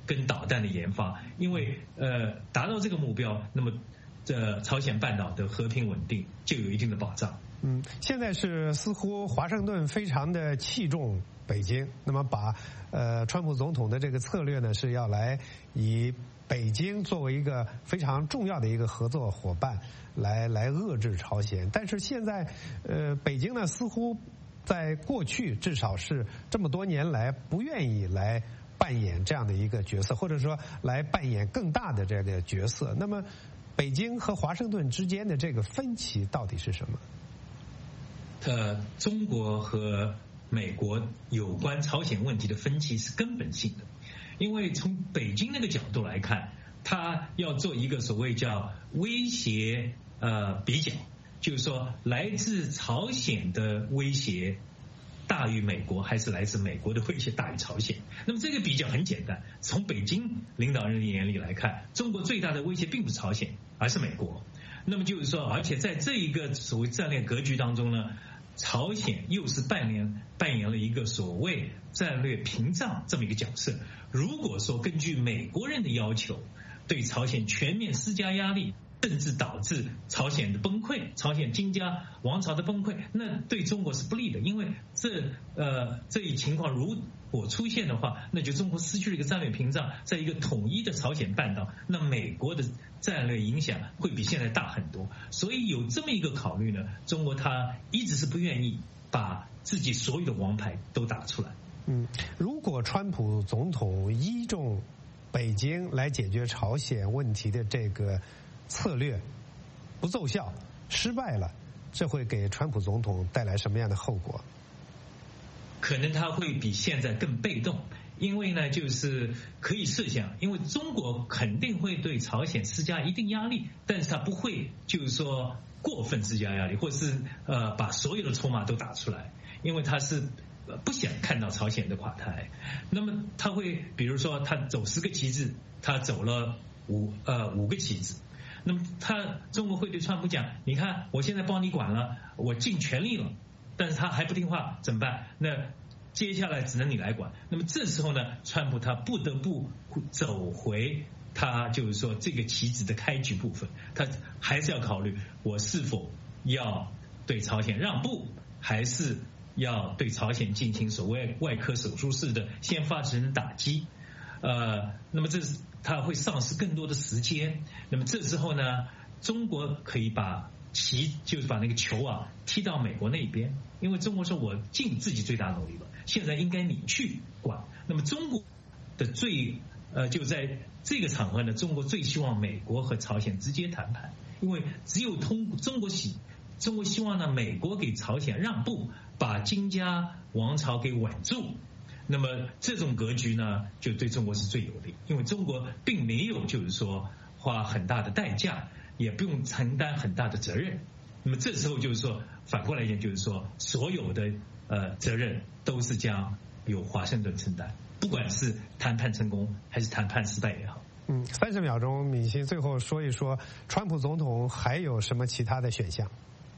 跟导弹的研发，因为呃达到这个目标，那么这朝鲜半岛的和平稳定就有一定的保障。 嗯，现在是似乎华盛顿非常的器重北京，那么把呃川普总统的这个策略呢是要来以北京作为一个非常重要的一个合作伙伴来来遏制朝鲜，但是现在呃北京呢似乎在过去至少是这么多年来不愿意来扮演这样的一个角色，或者说来扮演更大的这个角色。那么北京和华盛顿之间的这个分歧到底是什么？ 呃，中国和美国有关朝鲜问题的分歧是根本性的，因为从北京那个角度来看，他要做一个所谓叫威胁呃比较，就是说来自朝鲜的威胁大于美国，还是来自美国的威胁大于朝鲜？那么这个比较很简单，从北京领导人的眼里来看，中国最大的威胁并不是朝鲜，而是美国。那么就是说，而且在这一个所谓战略格局当中呢，朝鲜又是扮演扮演了一个所谓战略屏障这么一个角色。如果说根据美国人的要求，对朝鲜全面施加压力，甚至导致朝鲜的崩溃，朝鲜金家王朝的崩溃，那对中国是不利的，因为这呃这一情况如果出现的话，那就中国失去了一个战略屏障，在一个统一的朝鲜半岛，那美国的战略影响会比现在大很多。所以有这么一个考虑呢，中国他一直是不愿意把自己所有的王牌都打出来。 嗯，如果川普总统依重北京来解决朝鲜问题的这个策略不奏效，失败了，这会给川普总统带来什么样的后果？ 可能他会比现在更被动，因为呢，就是可以设想，因为中国肯定会对朝鲜施加一定压力，但是他不会就是说过分施加压力，或是呃把所有的筹码都打出来，因为他是不想看到朝鲜的垮台。那么他会比如说他走十个旗帜，他走了五呃五个旗帜。那么他中国会对川普讲，你看我现在帮你管了，我尽全力了，但是他还不听话怎么办？那接下来只能你来管。那么这时候呢，川普他不得不走回他就是说这个棋子的开局部分，他还是要考虑我是否要对朝鲜让步，还是要对朝鲜进行所谓外科手术式的先发制人打击。呃，那么这是他会丧失更多的时间。那么这时候呢，中国可以把棋就是把那个球啊踢到美国那边，因为中国说我尽自己最大努力了，现在应该你去管。那么中国的最呃就在这个场合呢，中国最希望美国和朝鲜直接谈判，因为只有通中国希中国希望呢美国给朝鲜让步，把金家王朝给稳住。那么这种格局呢，就对中国是最有利，因为中国并没有就是说花很大的代价，也不用承担很大的责任。那么这时候就是说，反过来讲，就是说所有的呃责任都是将由华盛顿承担，不管是谈判成功还是谈判失败也好。 嗯，三十秒钟，闵鑫最后说一说，川普总统还有什么其他的选项？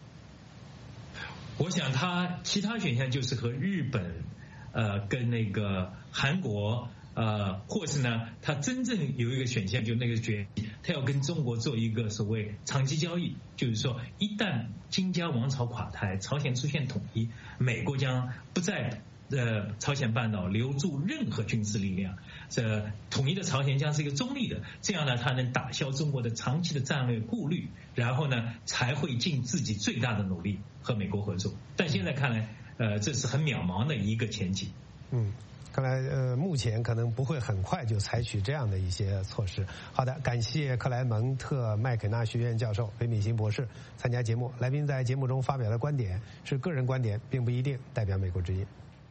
我想他其他选项就是和日本。呃，跟那个韩国，呃，或是呢，他真正有一个选项，就那个决议，他要跟中国做一个所谓长期交易，就是说，一旦金家王朝垮台，朝鲜出现统一，美国将不在呃朝鲜半岛留住任何军事力量，这统一的朝鲜将是一个中立的，这样呢，他能打消中国的长期的战略顾虑，然后呢，才会尽自己最大的努力和美国合作。但现在看来。呃，这是很渺茫的一个前景。 嗯，看来呃，目前可能不会很快就采取这样的一些措施。好的，感谢克莱蒙特麦肯纳学院教授韦闵鑫博士参加节目。来宾在节目中发表的观点是个人观点，并不一定代表美国之音。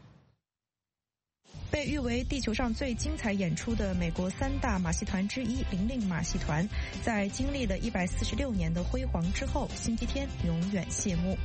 被誉为地球上最精彩演出的美国三大马戏团之一零令马戏团，在经历了一百四十六年的辉煌之后，星期天永远谢幕。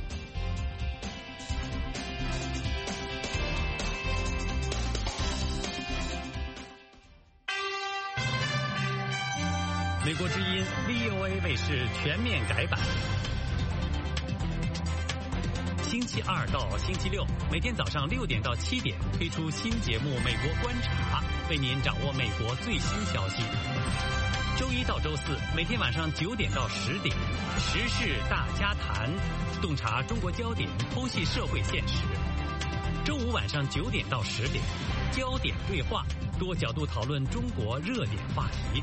美国之音 V O A 卫视全面改版。 星期二到星期六，每天早上六点到七点推出新节目《美国观察》，为您掌握美国最新消息。周一到周四，每天晚上九点到十点，时事大家谈，洞察中国焦点，剖析社会现实。周五晚上九点到十点，焦点对话，多角度讨论中国热点话题。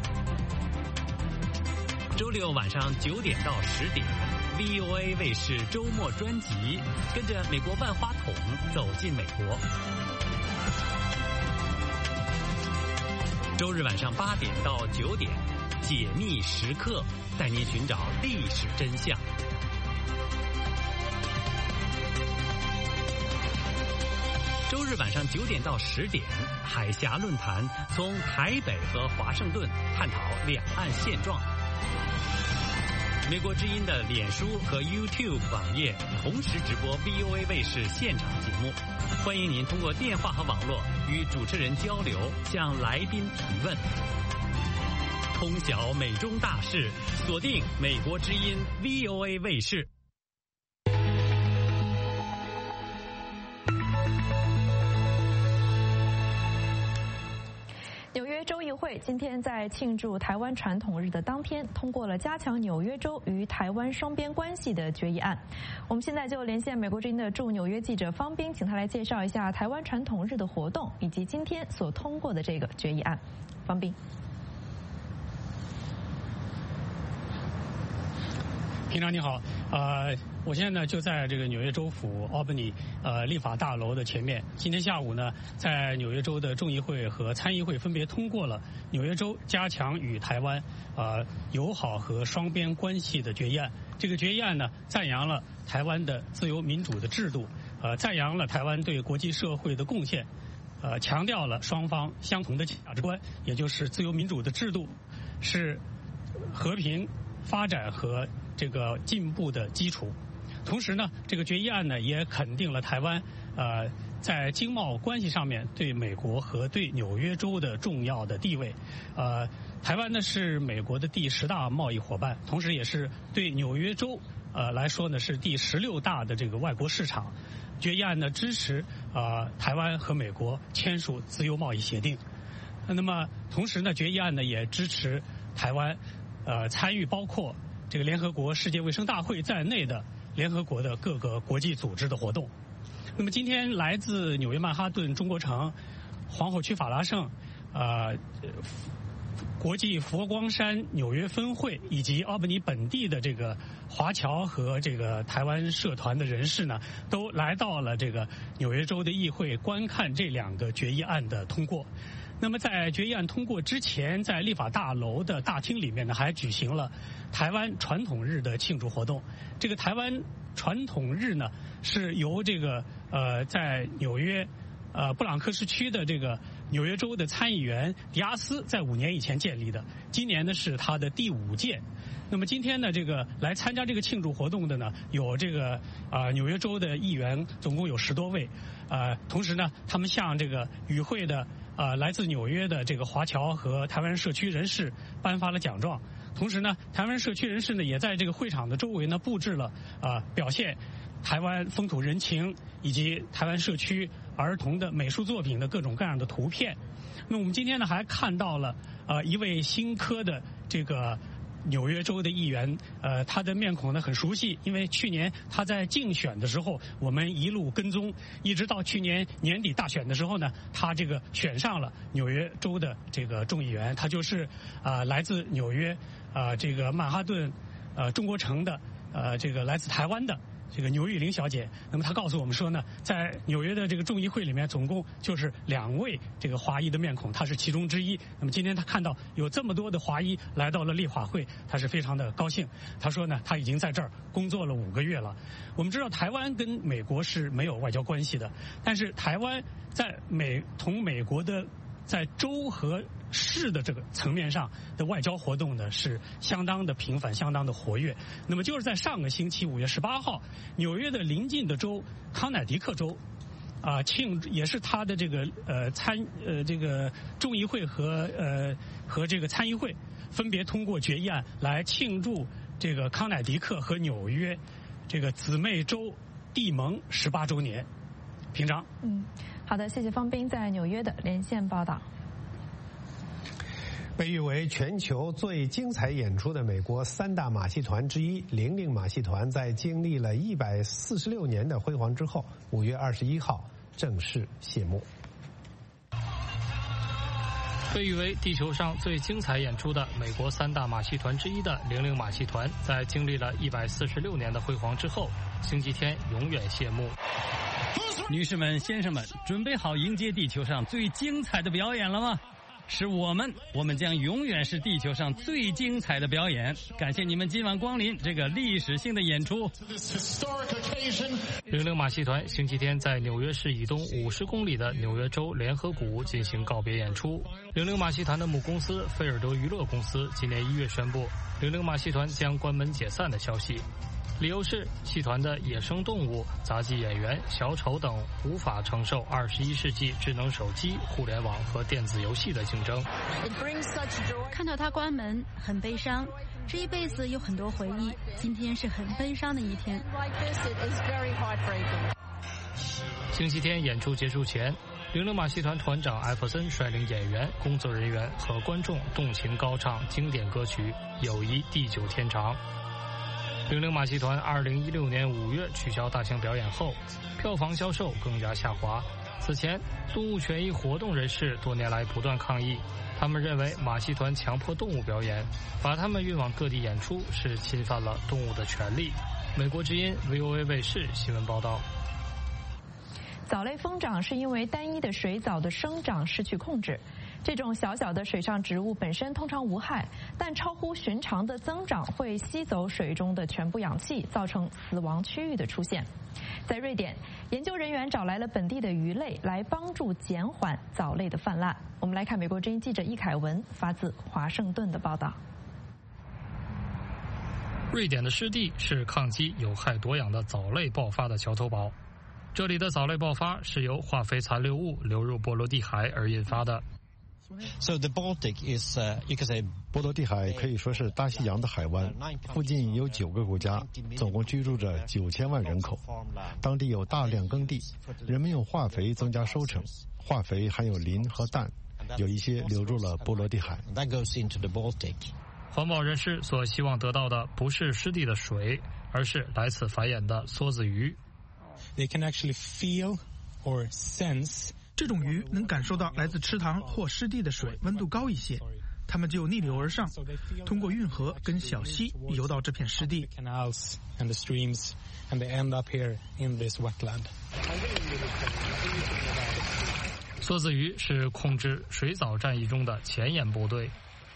周六晚上九点到十点 ，V O A 卫视周末专辑，跟着美国万花筒走进美国。周日晚上八点到九点，解密时刻，带您寻找历史真相。周日晚上九点到十点，海峡论坛，从台北和华盛顿探讨两岸现状。美国之音的脸书和 YouTube 网页同时直播 V O A 卫视现场节目，欢迎您通过电话和网络与主持人交流，向来宾提问。通晓美中大事，锁定美国之音 V O A 卫视。 纽约州议会今天在庆祝台湾传统日的当天，通过了加强纽约州与台湾双边关系的决议案。我们现在就连线美国之音的驻纽约记者方斌，请他来介绍一下台湾传统日的活动以及今天所通过的这个决议案。方斌。 平常你好，呃，我现在呢就在这个纽约州府 Albany 呃立法大楼的前面。今天下午呢，在纽约州的众议会和参议会分别通过了纽约州加强与台湾呃友好和双边关系的决议案。这个决议案呢，赞扬了台湾的自由民主的制度，呃，赞扬了台湾对国际社会的贡献，呃，强调了双方相同的价值观，也就是自由民主的制度是和平发展和这个进步的基础。同时呢，这个决议案呢也肯定了台湾呃在经贸关系上面对美国和对纽约州的重要的地位。呃，台湾呢是美国的第十大贸易伙伴，同时也是对纽约州呃来说呢是第十六大的这个外国市场。决议案呢支持呃台湾和美国签署自由贸易协定。那么同时呢，决议案呢也支持台湾呃参与包括这个联合国世界卫生大会在内的联合国的各个国际组织的活动。那么今天来自纽约曼哈顿、中国城、皇后区法拉盛、呃国际佛光山纽约分会以及奥本尼本地的这个华侨和这个台湾社团的人士呢，都来到了这个纽约州的议会观看这两个决议案的通过。那么在决议案通过之前，在立法大楼的大厅里面呢，还举行了台湾传统日的庆祝活动。这个台湾传统日呢，是由这个呃在纽约呃布朗克斯区的这个纽约州的参议员迪亚斯在五年以前建立的，今年呢是他的第五届。那么今天呢，这个来参加这个庆祝活动的呢，有这个啊、呃、纽约州的议员，总共有十多位。呃，同时呢，他们向这个与会的呃来自纽约的这个华侨和台湾社区人士颁发了奖状。同时呢，台湾社区人士呢也在这个会场的周围呢布置了啊、呃、表现台湾风土人情以及台湾社区儿童的美术作品的各种各样的图片。那我们今天呢还看到了呃一位新科的这个纽约州的议员，呃，他的面孔呢很熟悉，因为去年他在竞选的时候，我们一路跟踪，一直到去年年底大选的时候呢，他这个选上了纽约州的这个众议员，他就是啊、呃、来自纽约啊、呃、这个曼哈顿呃中国城的呃这个来自台湾的这个牛玉玲小姐。那么她告诉我们说呢，在纽约的这个众议会里面，总共就是两位这个华裔的面孔，她是其中之一。那么今天她看到有这么多的华裔来到了立法会，她是非常的高兴。她说呢，她已经在这儿工作了五个月了。我们知道台湾跟美国是没有外交关系的，但是台湾在美同美国的在州和市的这个层面上的外交活动呢，是相当的频繁，相当的活跃。那么就是在上个星期五月十八号，纽约的邻近的州康乃狄克州啊，庆也是他的这个呃参呃这个众议会和呃和这个参议会分别通过决议案来庆祝这个康乃狄克和纽约这个姊妹州帝盟十八周年。平章。 嗯，好的，谢谢方斌在纽约的连线报道。 被誉为全球最精彩演出的美国三大马戏团之一零零马戏团，在经历了一百四十六年的辉煌之后，五月二十一号正式谢幕。 被誉为地球上最精彩演出的美国三大马戏团之一的零零马戏团，在经历了一百四十六年的辉煌之后，星期天永远谢幕。 女士们、先生们，准备好迎接地球上最精彩的表演了吗？是我们，我们将永远是地球上最精彩的表演。感谢你们今晚光临这个历史性的演出。 零零马戏团星期天在纽约市以东五十公里的纽约州联合谷进行告别演出。零零马戏团的母公司菲尔德娱乐公司今年一月宣布，零零马戏团将关门解散的消息。理由是戏团的野生动物、杂技演员、小丑等无法承受二十一世纪智能手机、互联网和电子游戏的竞争。 看到它关门，很悲伤。这一辈子有很多回忆，今天是很悲伤的一天。 星期天演出结束前，零零马戏团团长艾弗森率领演员、工作人员和观众动情高唱经典歌曲《友谊地久天长》。零零马戏团二零一六年五月取消大型表演后，票房销售更加下滑。此前，动物权益活动人士多年来不断抗议，他们认为马戏团强迫动物表演，把他们运往各地演出是侵犯了动物的权利。美国之音 V O A 卫视新闻报道。 藻类疯长是因为单一的水藻的生长失去控制。这种小小的水上植物本身通常无害，但超乎寻常的增长会吸走水中的全部氧气，造成死亡区域的出现。在瑞典，研究人员找来了本地的鱼类来帮助减缓藻类的泛滥。我们来看美国之音记者易凯文发自华盛顿的报道。 瑞典的湿地是抗击有害多氧的藻类爆发的桥头堡。这里的藻类爆发是由化肥残留物流入波罗的海而引发的。 So the Baltic is, uh, you can say, 波罗的海可以说是大西洋的海湾，附近有九个国家，总共居住着九千万人口。当地有大量耕地，人们用化肥增加收成，化肥含有磷和氮，有一些流入了波罗的海。 That goes into the Baltic. 环保人士所希望得到的不是湿地的水，而是来此繁衍的梭子鱼。 They can actually feel or sense. 这种鱼能感受到来自池塘或湿地的水温度高一些，它们就逆流而上，通过运河跟小溪游到这片湿地。 梭子鱼是控制水藻战役中的前沿部队。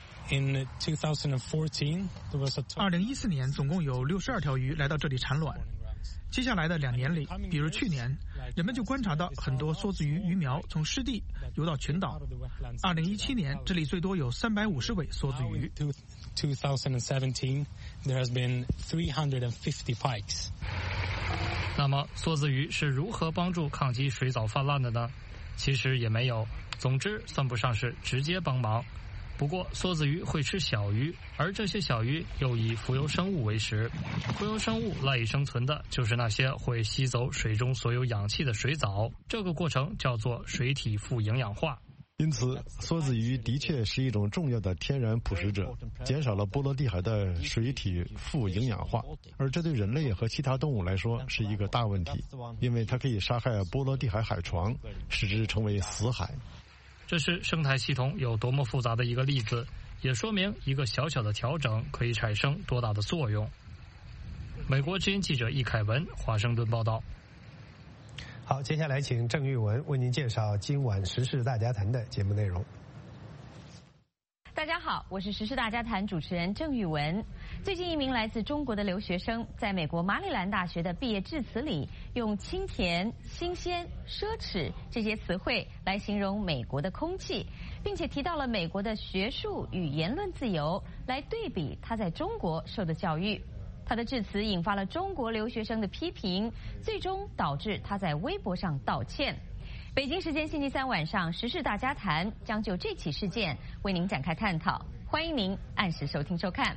二零一四年，总共有六十二条鱼来到这里产卵。接下来的两年里，比如去年，人们就观察到很多梭子鱼鱼苗从湿地游到群岛。二零一七年，这里最多有三百五十尾梭子鱼。 twenty seventeen, there has been three hundred fifty pikes. 那么，梭子鱼是如何帮助抗击水藻泛滥的呢？其实也没有，总之算不上是直接帮忙。不过，梭子鱼会吃小鱼，而这些小鱼又以浮游生物为食。浮游生物赖以生存的就是那些会吸走水中所有氧气的水藻，这个过程叫做水体富营养化。 因此，梭子鱼的确是一种重要的天然捕食者，减少了波罗的海的水体富营养化，而这对人类和其他动物来说是一个大问题，因为它可以杀害波罗的海海床，使之成为死海。 这是生态系统有多么复杂的一个例子，也说明一个小小的调整可以产生多大的作用。美国之音记者易凯文，华盛顿报道。 好，接下来请郑玉文为您介绍今晚时事大家谈的节目内容。 大家好，我是时事大家谈主持人郑玉文。最近一名来自中国的留学生在美国马里兰大学的毕业致辞里，用清甜、新鲜、奢侈这些词汇来形容美国的空气，并且提到了美国的学术与言论自由，来对比他在中国受的教育。他的致辞引发了中国留学生的批评，最终导致他在微博上道歉。北京时间星期三晚上，时事大家谈将就这起事件为您展开探讨，欢迎您按时收听收看。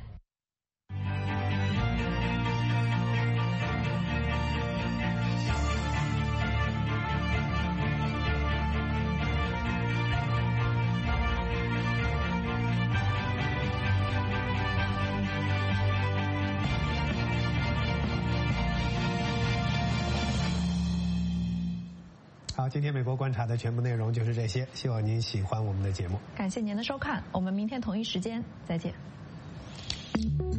好，今天美国观察的全部内容就是这些，希望您喜欢我们的节目。 感谢您的收看，我们明天同一时间再见。